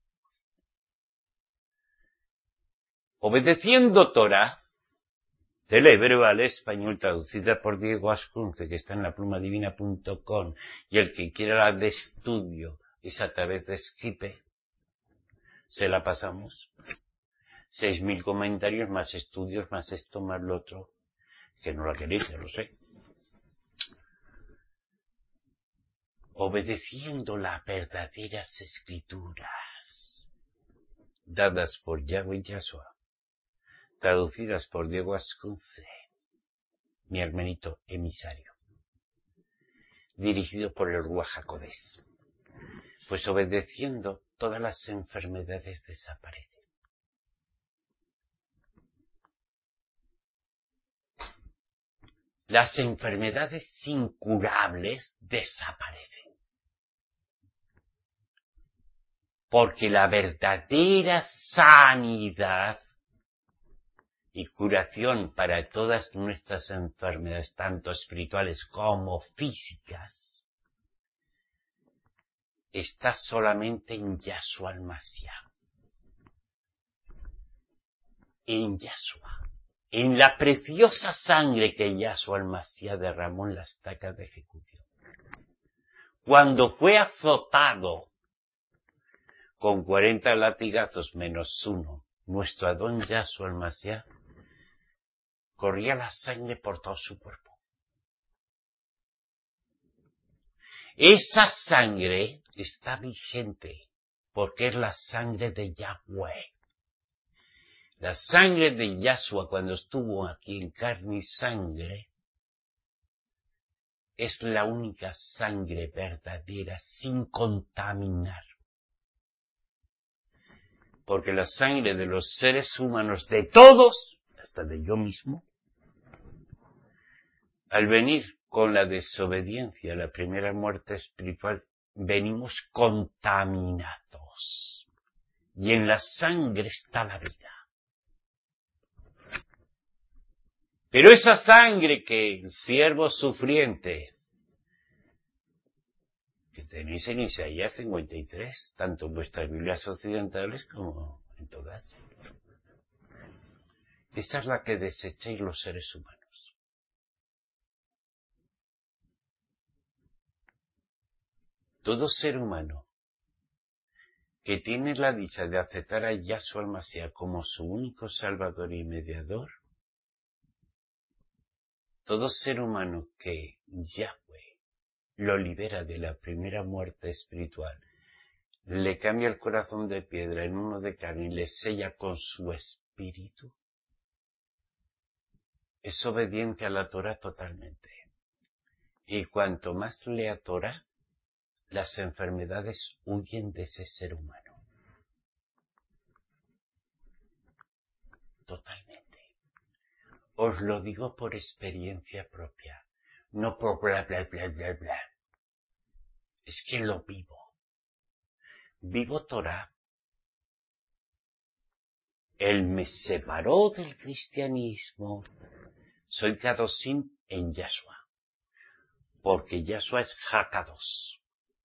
Obedeciendo Torah, del hebreo al español, traducida por Diego Ascunce, que está en la pluma divina punto com, y el que quiera la de estudio es a través de Skype, se la pasamos. Seis mil comentarios, más estudios, más esto, más lo otro, que no la queréis, ya lo sé. Obedeciendo las verdaderas escrituras, dadas por Yahweh Yahshua, traducidas por Diego Ascunce, mi hermanito emisario, dirigido por el Ruach HaKodesh. Pues obedeciendo, todas las enfermedades desaparecen. Las enfermedades incurables desaparecen. Porque la verdadera sanidad y curación para todas nuestras enfermedades, tanto espirituales como físicas, está solamente en Yahshua el Mashiach. En Yahshua. En la preciosa sangre que Yahshua el Mashiach derramó en las estacas de ejecución. Cuando fue azotado con cuarenta latigazos menos uno, nuestro Adón Yahshua el Mashiach, corría la sangre por todo su cuerpo. Esa sangre está vigente porque es la sangre de Yahweh. La sangre de Yahshua cuando estuvo aquí en carne y sangre es la única sangre verdadera sin contaminar. Porque la sangre de los seres humanos, de todos, hasta de yo mismo, al venir con la desobediencia, la primera muerte espiritual, venimos contaminados. Y en la sangre está la vida. Pero esa sangre que el siervo sufriente, que tenéis en Isaías cincuenta y tres, tanto en vuestras Biblias occidentales como en todas, esa es la que desecháis los seres humanos. Todo ser humano que tiene la dicha de aceptar a Yahshua el Mashiach como su único Salvador y Mediador, todo ser humano que Yahweh lo libera de la primera muerte espiritual, le cambia el corazón de piedra en uno de carne y le sella con su espíritu, es obediente a la Torah totalmente. Y cuanto más lea Torah, las enfermedades huyen de ese ser humano. Totalmente. Os lo digo por experiencia propia, no por bla bla bla bla bla. Es que lo vivo. Vivo Torah. Él me separó del cristianismo. Soy Kadoshim en Yahshua. Porque Yahshua es Hakadosh.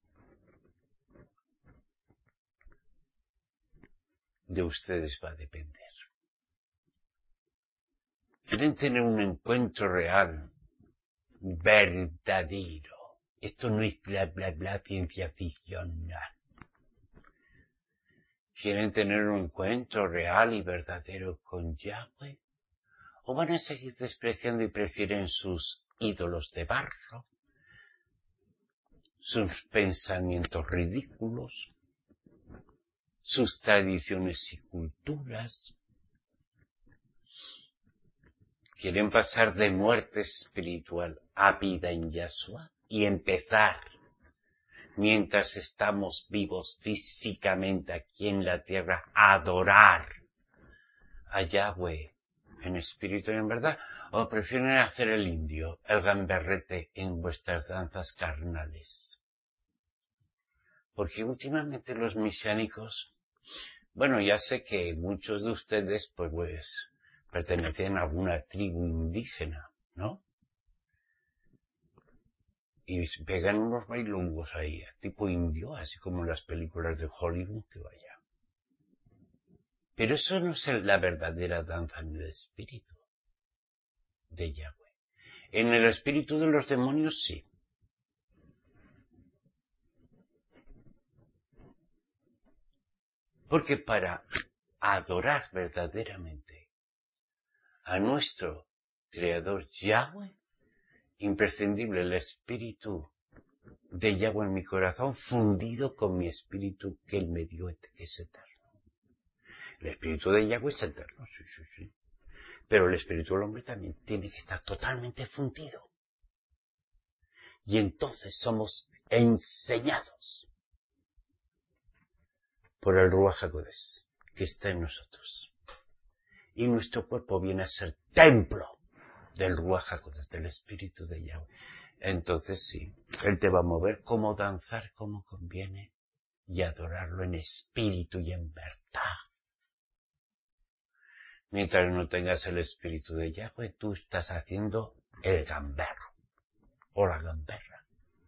De ustedes va a depender. Quieren tener un encuentro real, verdadero. Esto no es bla bla bla ciencia ficción. No. ¿Quieren tener un encuentro real y verdadero con Yahweh? ¿O van a seguir despreciando y prefieren sus ídolos de barro, sus pensamientos ridículos, sus tradiciones y culturas? ¿Quieren pasar de muerte espiritual a vida en Yahshua y empezar mientras estamos vivos físicamente aquí en la tierra, adorar a Yahweh en espíritu y en verdad, o prefieren hacer el indio, el gamberrete en vuestras danzas carnales? Porque últimamente los mesiánicos, bueno, ya sé que muchos de ustedes, pues, pues pertenecen a alguna tribu indígena, ¿no? Y pegan unos bailongos ahí, tipo indio, así como en las películas de Hollywood, que vaya. Pero eso no es la verdadera danza en el espíritu de Yahweh. En el espíritu de los demonios, sí. Porque para adorar verdaderamente a nuestro Creador Yahweh, imprescindible el espíritu de Yahweh en mi corazón, fundido con mi espíritu que Él me dio, que es eterno. El espíritu de Yahweh es eterno, sí, sí, sí. Pero el espíritu del hombre también tiene que estar totalmente fundido. Y entonces somos enseñados por el Ruach HaKodesh que está en nosotros. Y nuestro cuerpo viene a ser templo del Ruach HaKodesh, del espíritu de Yahweh. Entonces sí, Él te va a mover como danzar como conviene y adorarlo en espíritu y en verdad. Mientras no tengas el espíritu de Yahweh, tú estás haciendo el gamberro o la gamberra.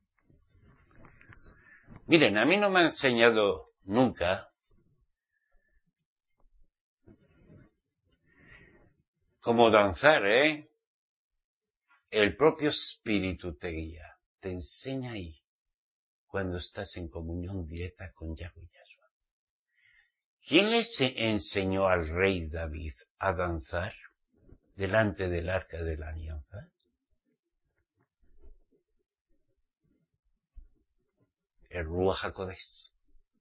Miren, a mí no me ha enseñado nunca cómo danzar, ¿eh? El propio espíritu te guía, te enseña ahí, cuando estás en comunión directa con Yahweh y Yahshua. ¿Quién les enseñó al rey David a danzar delante del arca de la alianza? El Ruach HaKodesh.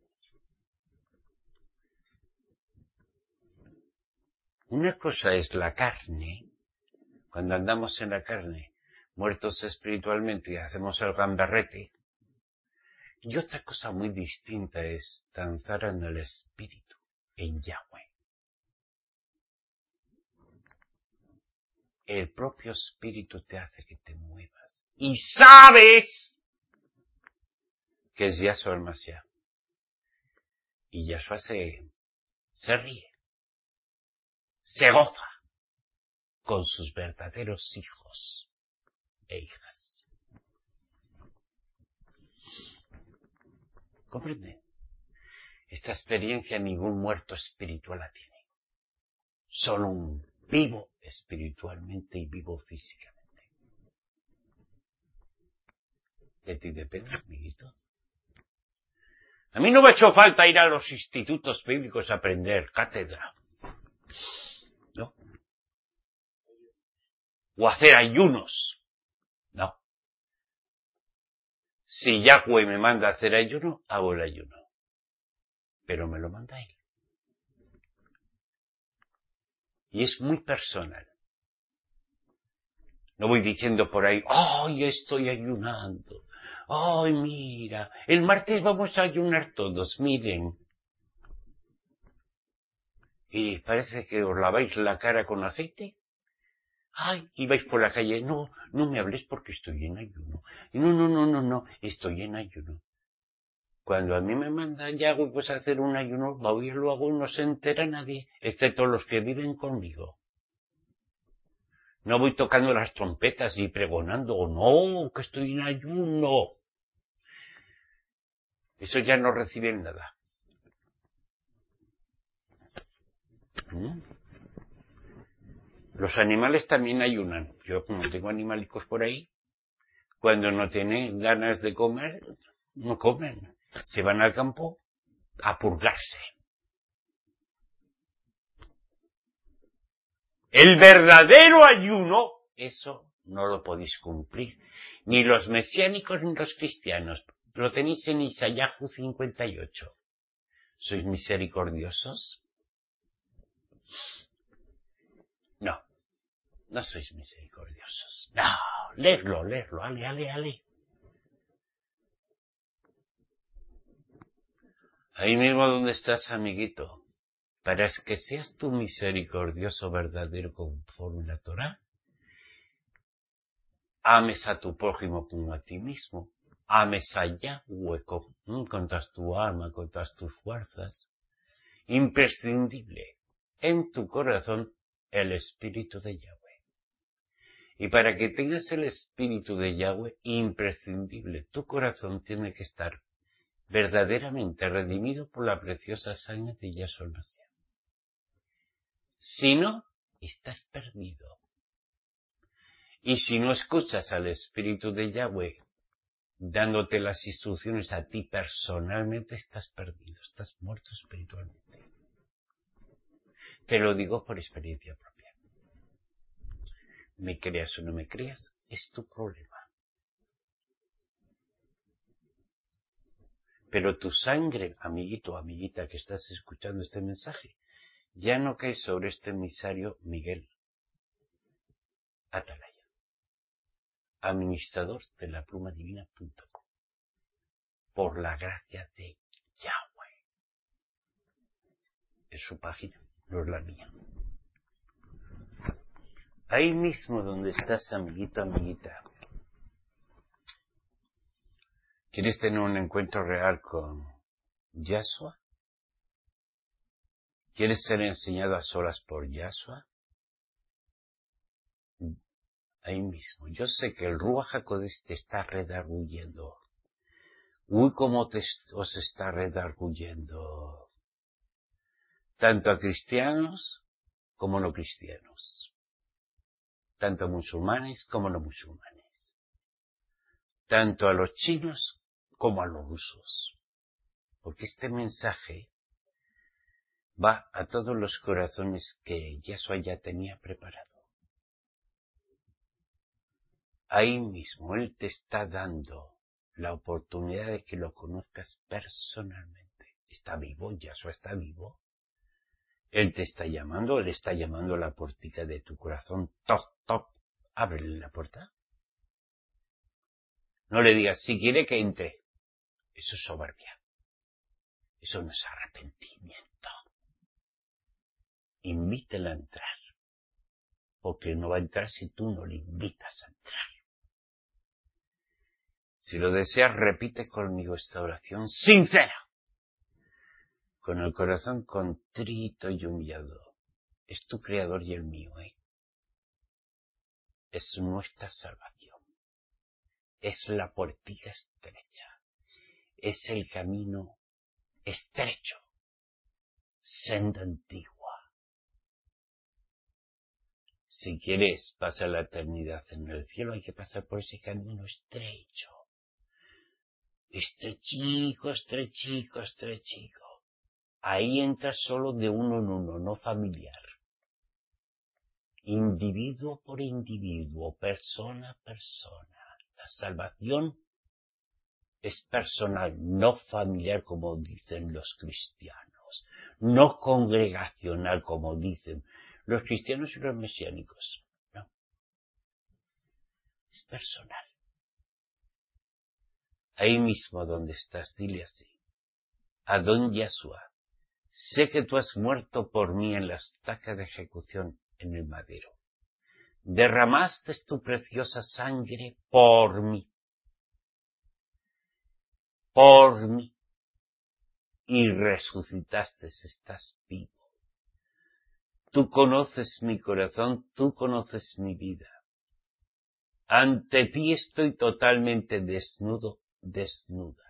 Una cosa es la carne, cuando andamos en la carne, muertos espiritualmente y hacemos el gamberrete, y otra cosa muy distinta es danzar en el espíritu, en Yahweh. El propio espíritu te hace que te muevas. Y sabes que es Yahshua el Mashiach. Y Yahshua se, se ríe, se goza con sus verdaderos hijos e hijas. ¿Comprende? Esta experiencia ningún muerto espiritual la tiene. Solo un vivo espiritualmente y vivo físicamente. De ti depende, amiguito. A mí no me ha hecho falta ir a los institutos bíblicos a aprender cátedra, ¿no? O hacer ayunos, no. Si Yahweh me manda a hacer ayuno, hago el ayuno. Pero me lo manda Él. Y es muy personal. No voy diciendo por ahí, ¡ay, estoy ayunando! ¡Ay, mira! El martes vamos a ayunar todos, miren. Y parece que os laváis la cara con aceite. ¡Ay! Y vais por la calle, no, no me hables porque estoy en ayuno. No, no, no, no, no, estoy en ayuno. Cuando a mí me mandan Yahweh pues a hacer un ayuno, voy y lo hago, no se entera nadie, excepto los que viven conmigo. No voy tocando las trompetas y pregonando, no, que estoy en ayuno. Eso ya no reciben nada. ¿Mm? Los animales también ayunan. Yo, como tengo animalicos por ahí, cuando no tienen ganas de comer, no comen. Se van al campo a purgarse. El verdadero ayuno, eso no lo podéis cumplir. Ni los mesiánicos ni los cristianos. Lo tenéis en Isaías cincuenta y ocho. ¿Sois misericordiosos? No. No sois misericordiosos. No. Leedlo, leedlo. Ale, ale, ale. Ahí mismo donde estás, amiguito, para que seas tú misericordioso verdadero conforme la Torá, ames a tu prójimo como a ti mismo, ames a Yahweh con, con toda tu alma, con todas tus fuerzas, imprescindible en tu corazón el espíritu de Yahweh. Y para que tengas el espíritu de Yahweh, imprescindible, tu corazón tiene que estar verdaderamente redimido por la preciosa sangre de Yahshua el Mashiach. Si no, estás perdido. Y si no escuchas al espíritu de Yahweh dándote las instrucciones a ti personalmente, estás perdido, estás muerto espiritualmente. Te lo digo por experiencia propia. Me creas o no me creas, es tu problema. Pero tu sangre, amiguito o amiguita que estás escuchando este mensaje, ya no cae sobre este emisario Miguel Atalaya, administrador de la pluma divina punto com, por la gracia de Yahweh. Es su página, no es la mía. Ahí mismo donde estás, amiguito, amiguita, ¿quieres tener un encuentro real con Yahshua? ¿Quieres ser enseñado a solas por Yahshua? Ahí mismo. Yo sé que el Ruach HaKodesh te está redarguyendo. Uy, cómo te, os está redarguyendo. Tanto a cristianos como no cristianos. Tanto a musulmanes como no musulmanes. Tanto a los chinos como a los rusos. Porque este mensaje va a todos los corazones que Yahshua ya tenía preparado. Ahí mismo Él te está dando la oportunidad de que lo conozcas personalmente. Está vivo, Yahshua está vivo. Él te está llamando, Él está llamando a la puertica de tu corazón. Toc, toc, ábrele la puerta. No le digas, si quiere que entre. Eso es soberbia. Eso no es arrepentimiento. Invítela a entrar. Porque no va a entrar si tú no le invitas a entrar. Si lo deseas, repite conmigo esta oración sincera. Con el corazón contrito y humillado. Es tu creador y el mío, ¿eh? Es nuestra salvación. Es la puertita estrecha. Es el camino estrecho. Senda antigua. Si quieres pasar la eternidad en el cielo, hay que pasar por ese camino estrecho. Estrechico, estrechico, estrechico. Ahí entras solo de uno en uno, no familiar. Individuo por individuo, persona a persona. La salvación es personal, no familiar como dicen los cristianos. No congregacional como dicen los cristianos y los mesiánicos. No. Es personal. Ahí mismo donde estás, dile así. Adón Yahshua, sé que tú has muerto por mí en la estaca de ejecución en el madero. Derramaste tu preciosa sangre por mí. Por mí. Y resucitaste, estás vivo. Tú conoces mi corazón, tú conoces mi vida. Ante ti estoy totalmente desnudo, desnuda.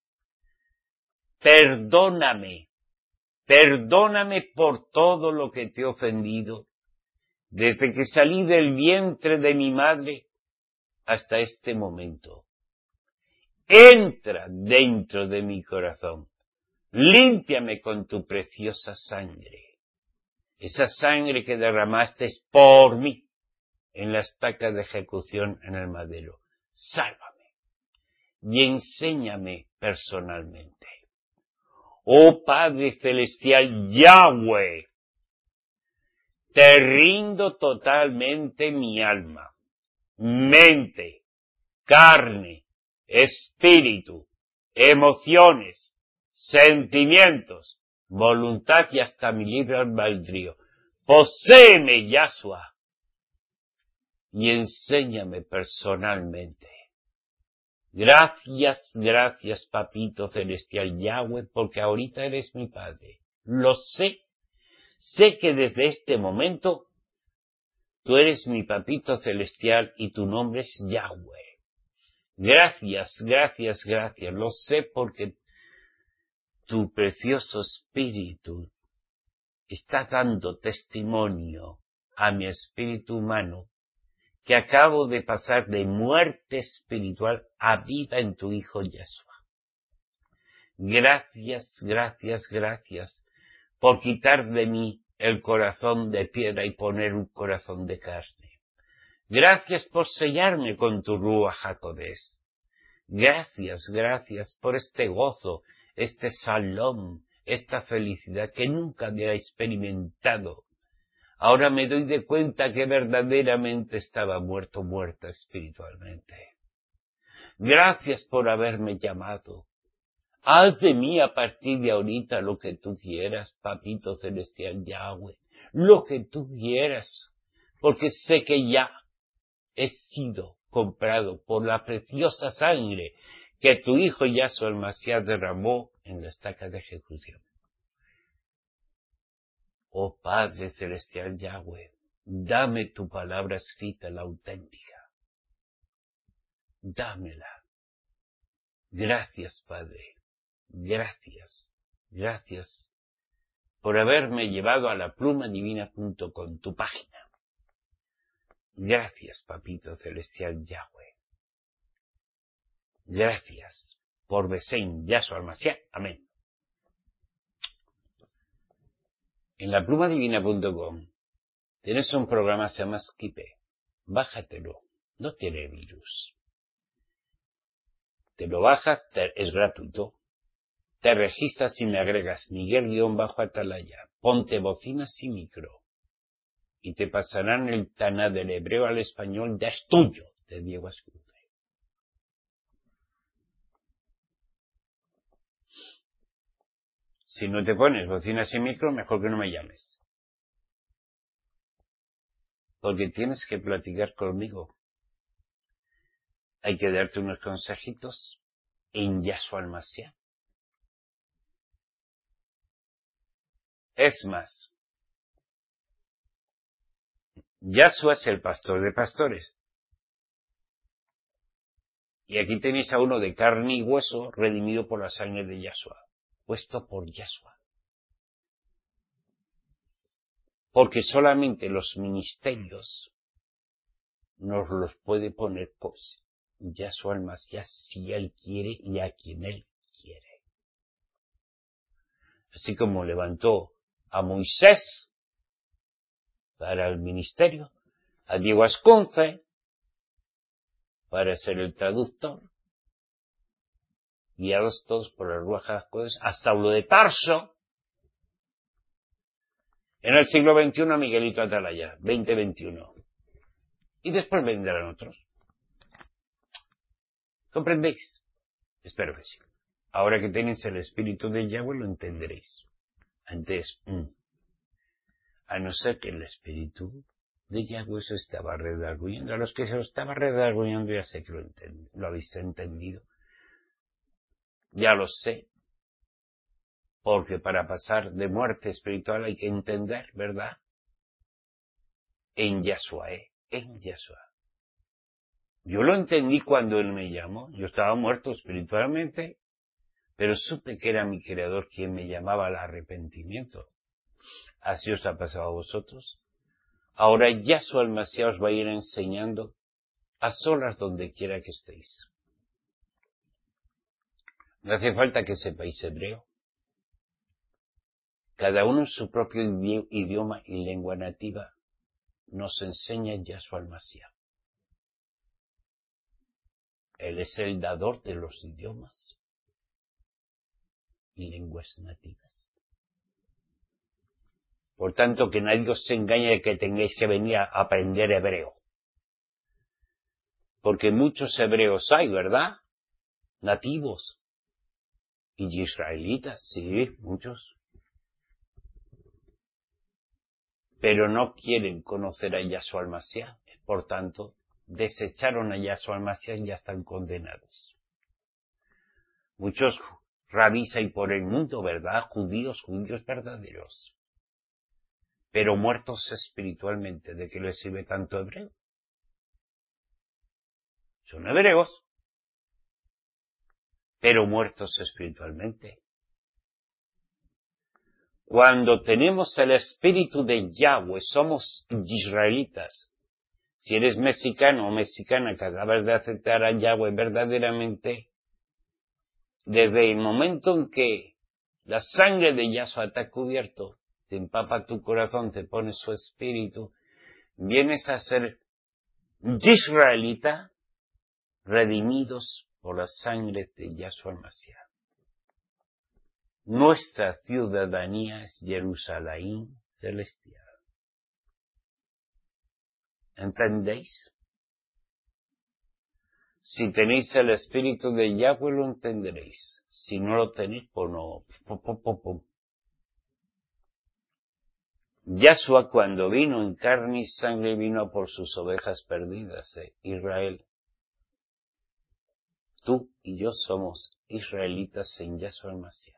Perdóname, perdóname por todo lo que te he ofendido, desde que salí del vientre de mi madre hasta este momento. Entra dentro de mi corazón, límpiame con tu preciosa sangre. Esa sangre que derramaste es por mí en la estaca de ejecución en el madero. Sálvame y enséñame personalmente. Oh Padre Celestial Yahweh, te rindo totalmente mi alma, mente, carne, espíritu, emociones, sentimientos, voluntad y hasta mi libre albedrío. Poséeme, Yahshua, y enséñame personalmente. Gracias, gracias, Papito Celestial Yahweh, porque ahorita eres mi Padre. Lo sé. Sé que desde este momento tú eres mi Papito Celestial y tu nombre es Yahweh. Gracias, gracias, gracias. Lo sé porque tu precioso espíritu está dando testimonio a mi espíritu humano que acabo de pasar de muerte espiritual a vida en tu Hijo Yahshua. Gracias, gracias, gracias por quitar de mí el corazón de piedra y poner un corazón de carne. Gracias por sellarme con tu Ruach HaKodesh. Gracias, gracias por este gozo, este salón, esta felicidad que nunca había experimentado. Ahora me doy de cuenta que verdaderamente estaba muerto, muerta espiritualmente. Gracias por haberme llamado. Haz de mí a partir de ahorita lo que tú quieras, Papito Celestial Yahweh, lo que tú quieras, porque sé que ya he sido comprado por la preciosa sangre que tu Hijo Yahshua el Mashiach derramó en la estaca de ejecución. Oh Padre Celestial Yahweh, dame tu palabra escrita, la auténtica. Dámela. Gracias, Padre. Gracias. Gracias por haberme llevado a la pluma divina punto com, tu página. Gracias, Papito Celestial Yahweh. Gracias por Besén Yahshua Mashiach. Amén. En la pluma divina punto com tienes un programa que se llama Skipe. Bájatelo. No tiene virus. Te lo bajas, te, es gratuito. Te registras y me agregas Miguel-Atalaya. Ponte bocinas y micro. Y te pasarán el Taná del hebreo al español, ya es tuyo, de Diego Ascunce. Si no te pones bocinas y micro, mejor que no me llames. Porque tienes que platicar conmigo. Hay que darte unos consejitos en Yahshua el Mashiach. Es más, Yahshua es el pastor de pastores. Y aquí tenéis a uno de carne y hueso, redimido por la sangre de Yahshua, puesto por Yahshua. Porque solamente los ministerios nos los puede poner pues Yahshua el Mashiach si él quiere y a quien él quiere. Así como levantó a Moisés para el ministerio, a Diego Ascunce para ser el traductor, guiados todos por el Ruach HaKodesh, a Saulo de Tarso, en el siglo veintiuno a Miguelito Atalaya, veinte veintiuno. Y después vendrán otros. ¿Comprendéis? Espero que sí. Ahora que tenéis el espíritu de Yahweh lo entenderéis. Antes, mm, a no ser que el espíritu de Yahweh se estaba redarguyendo. A los que se lo estaba redarguyendo ya sé que lo, enten- lo habéis entendido. Ya lo sé. Porque para pasar de muerte espiritual hay que entender, ¿verdad? En Yahshua, ¿eh? En Yahshua. Yo lo entendí cuando él me llamó. Yo estaba muerto espiritualmente, pero supe que era mi Creador quien me llamaba al arrepentimiento. Así os ha pasado a vosotros. Ahora Yahshua el Mashiach os va a ir enseñando a solas donde quiera que estéis. No hace falta que sepáis hebreo. Cada uno en su propio idioma y lengua nativa nos enseña Yahshua el Mashiach. Él es el dador de los idiomas y lenguas nativas. Por tanto, que nadie os engañe de que tengáis que venir a aprender hebreo. Porque muchos hebreos hay, ¿verdad? Nativos. Y israelitas, sí, muchos. Pero no quieren conocer a Yahshua el Mashiach. Por tanto, desecharon a Yahshua el Mashiach y ya están condenados. Muchos rabís hay por el mundo, ¿verdad? Judíos, judíos verdaderos. Pero muertos espiritualmente. ¿De qué les sirve tanto hebreo? Son hebreos, pero muertos espiritualmente. Cuando tenemos el espíritu de Yahweh, somos israelitas. Si eres mexicano o mexicana que acabas de aceptar a Yahweh verdaderamente, desde el momento en que la sangre de Yahshua te ha cubierto, te empapa tu corazón, te pone su espíritu, vienes a ser israelita, redimidos por la sangre de Yahshua el Mashiach. Nuestra ciudadanía es Jerusalén celestial. ¿Entendéis? Si tenéis el espíritu de Yahweh lo entenderéis. Si no lo tenéis, pues no. Pum, pum, pum, pum. Yahshua cuando vino en carne y sangre vino por sus ovejas perdidas, ¿eh? Israel. Tú y yo somos israelitas en Yahshua el Mashiach.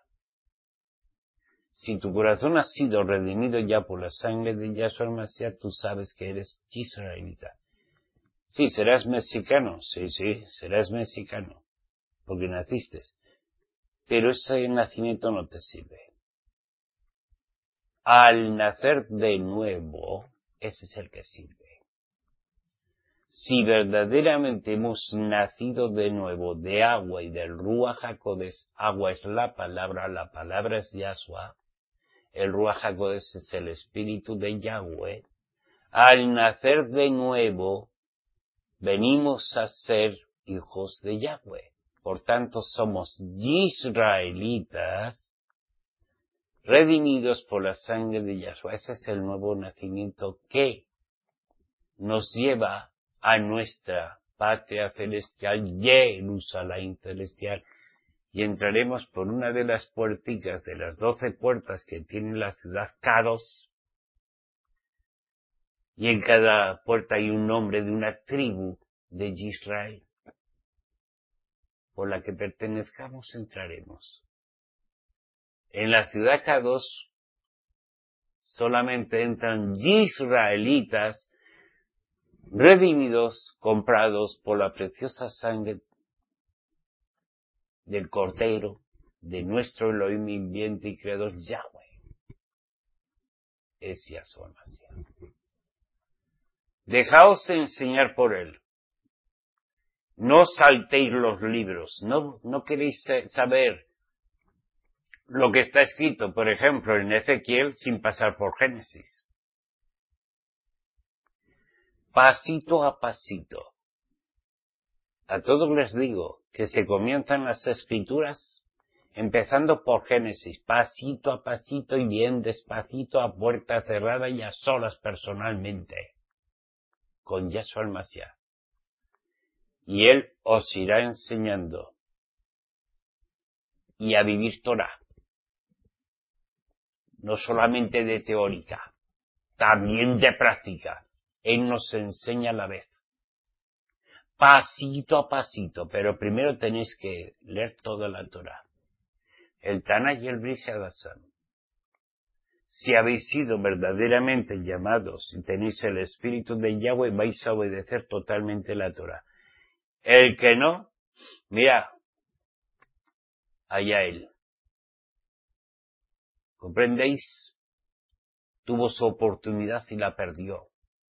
Si tu corazón ha sido redimido ya por la sangre de Yahshua el Mashiach, tú sabes que eres israelita. Sí, serás mexicano, sí, sí, serás mexicano, porque naciste. Pero ese nacimiento no te sirve. Al nacer de nuevo, ese es el que sirve. Si verdaderamente hemos nacido de nuevo de agua y del Ruach HaKodesh, agua es la palabra, la palabra es Yahshua, el Ruach HaKodesh es el espíritu de Yahweh, al nacer de nuevo, venimos a ser hijos de Yahweh. Por tanto, somos israelitas, redimidos por la sangre de Yahshua. Ese es el nuevo nacimiento que nos lleva a nuestra patria celestial, Jerusalén celestial, y entraremos por una de las puerticas de las doce puertas que tiene la ciudad Kados, y en cada puerta hay un nombre de una tribu de Israel. Por la que pertenezcamos entraremos. En la ciudad Kados solamente entran israelitas redimidos, comprados por la preciosa sangre del Cordero, de nuestro Elohim viviente y creador Yahweh. Es Yahshua Mashiach. Dejaos enseñar por él. No saltéis los libros. No, no queréis saber lo que está escrito, por ejemplo, en Ezequiel, sin pasar por Génesis. Pasito a pasito. A todos les digo que se comienzan las escrituras empezando por Génesis, pasito a pasito y bien despacito, a puerta cerrada y a solas personalmente, con Yahshua el Mashiach. Y él os irá enseñando y a vivir Torah. No solamente de teórica, también de práctica. Él nos enseña a la vez. Pasito a pasito, pero primero tenéis que leer toda la Torah. El Tanaj y el Brit Hadashah. Si habéis sido verdaderamente llamados y tenéis el espíritu de Yahweh, vais a obedecer totalmente la Torah. El que no, mira, allá él. ¿Comprendéis? Tuvo su oportunidad y la perdió.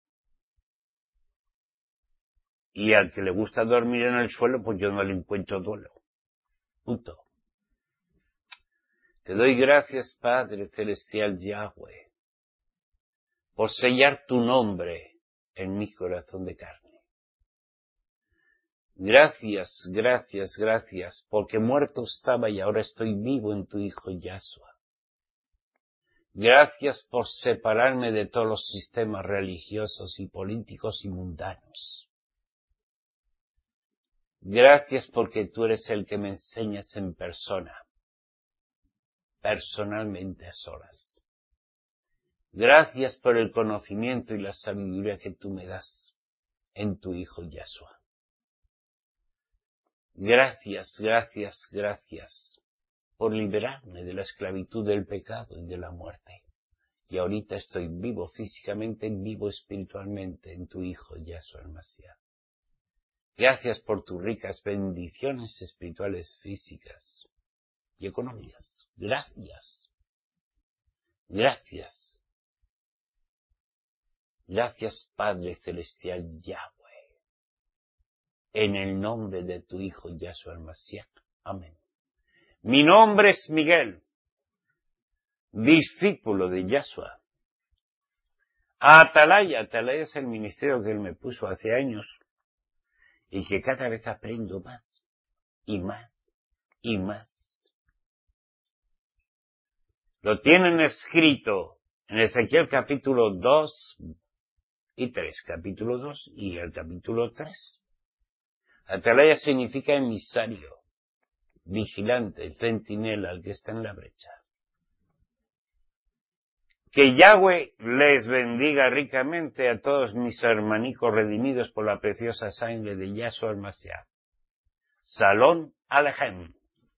Y al que le gusta dormir en el suelo, pues yo no le encuentro duelo. Punto. Te doy gracias, Padre Celestial Yahweh, por sellar tu nombre en mi corazón de carne. Gracias, gracias, gracias, porque muerto estaba y ahora estoy vivo en tu Hijo Yahshua. Gracias por separarme de todos los sistemas religiosos y políticos y mundanos. Gracias porque tú eres el que me enseñas en persona. personalmente a solas. Gracias por el conocimiento y la sabiduría que tú me das en tu Hijo Yahshua. Gracias, gracias, gracias por liberarme de la esclavitud del pecado y de la muerte. Y ahorita estoy vivo físicamente, vivo espiritualmente en tu Hijo Yahshua el Mashiach. Gracias por tus ricas bendiciones espirituales, físicas y económicas. Gracias. Gracias. Gracias, Padre Celestial Yahweh. En el nombre de tu Hijo Yahshua el Mashiach. Amén. Mi nombre es Miguel, discípulo de Yahshua. Atalaya, Atalaya es el ministerio que él me puso hace años y que cada vez aprendo más y más y más. Lo tienen escrito en Ezequiel capítulo dos y tres, capítulo dos y el capítulo tres. Atalaya significa emisario, vigilante, centinela, el que está en la brecha. Que Yahweh les bendiga ricamente a todos mis hermanicos redimidos por la preciosa sangre de Yahshua el Mashiach. Salón Alejem.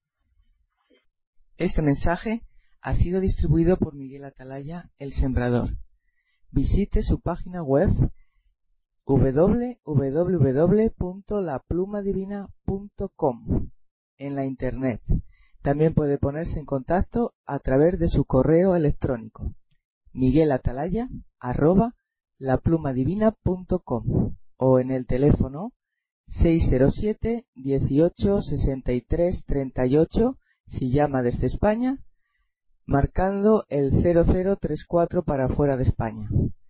Este mensaje ha sido distribuido por Miguel Atalaya, el Sembrador. Visite su página web doble u doble u doble u punto la pluma divina punto com en la internet. También puede ponerse en contacto a través de su correo electrónico miguelatalaya arroba laplumadivina punto com o en el teléfono seis cero siete, dieciocho, sesenta y tres, treinta y ocho si llama desde España, marcando el cero cero tres cuatro para fuera de España.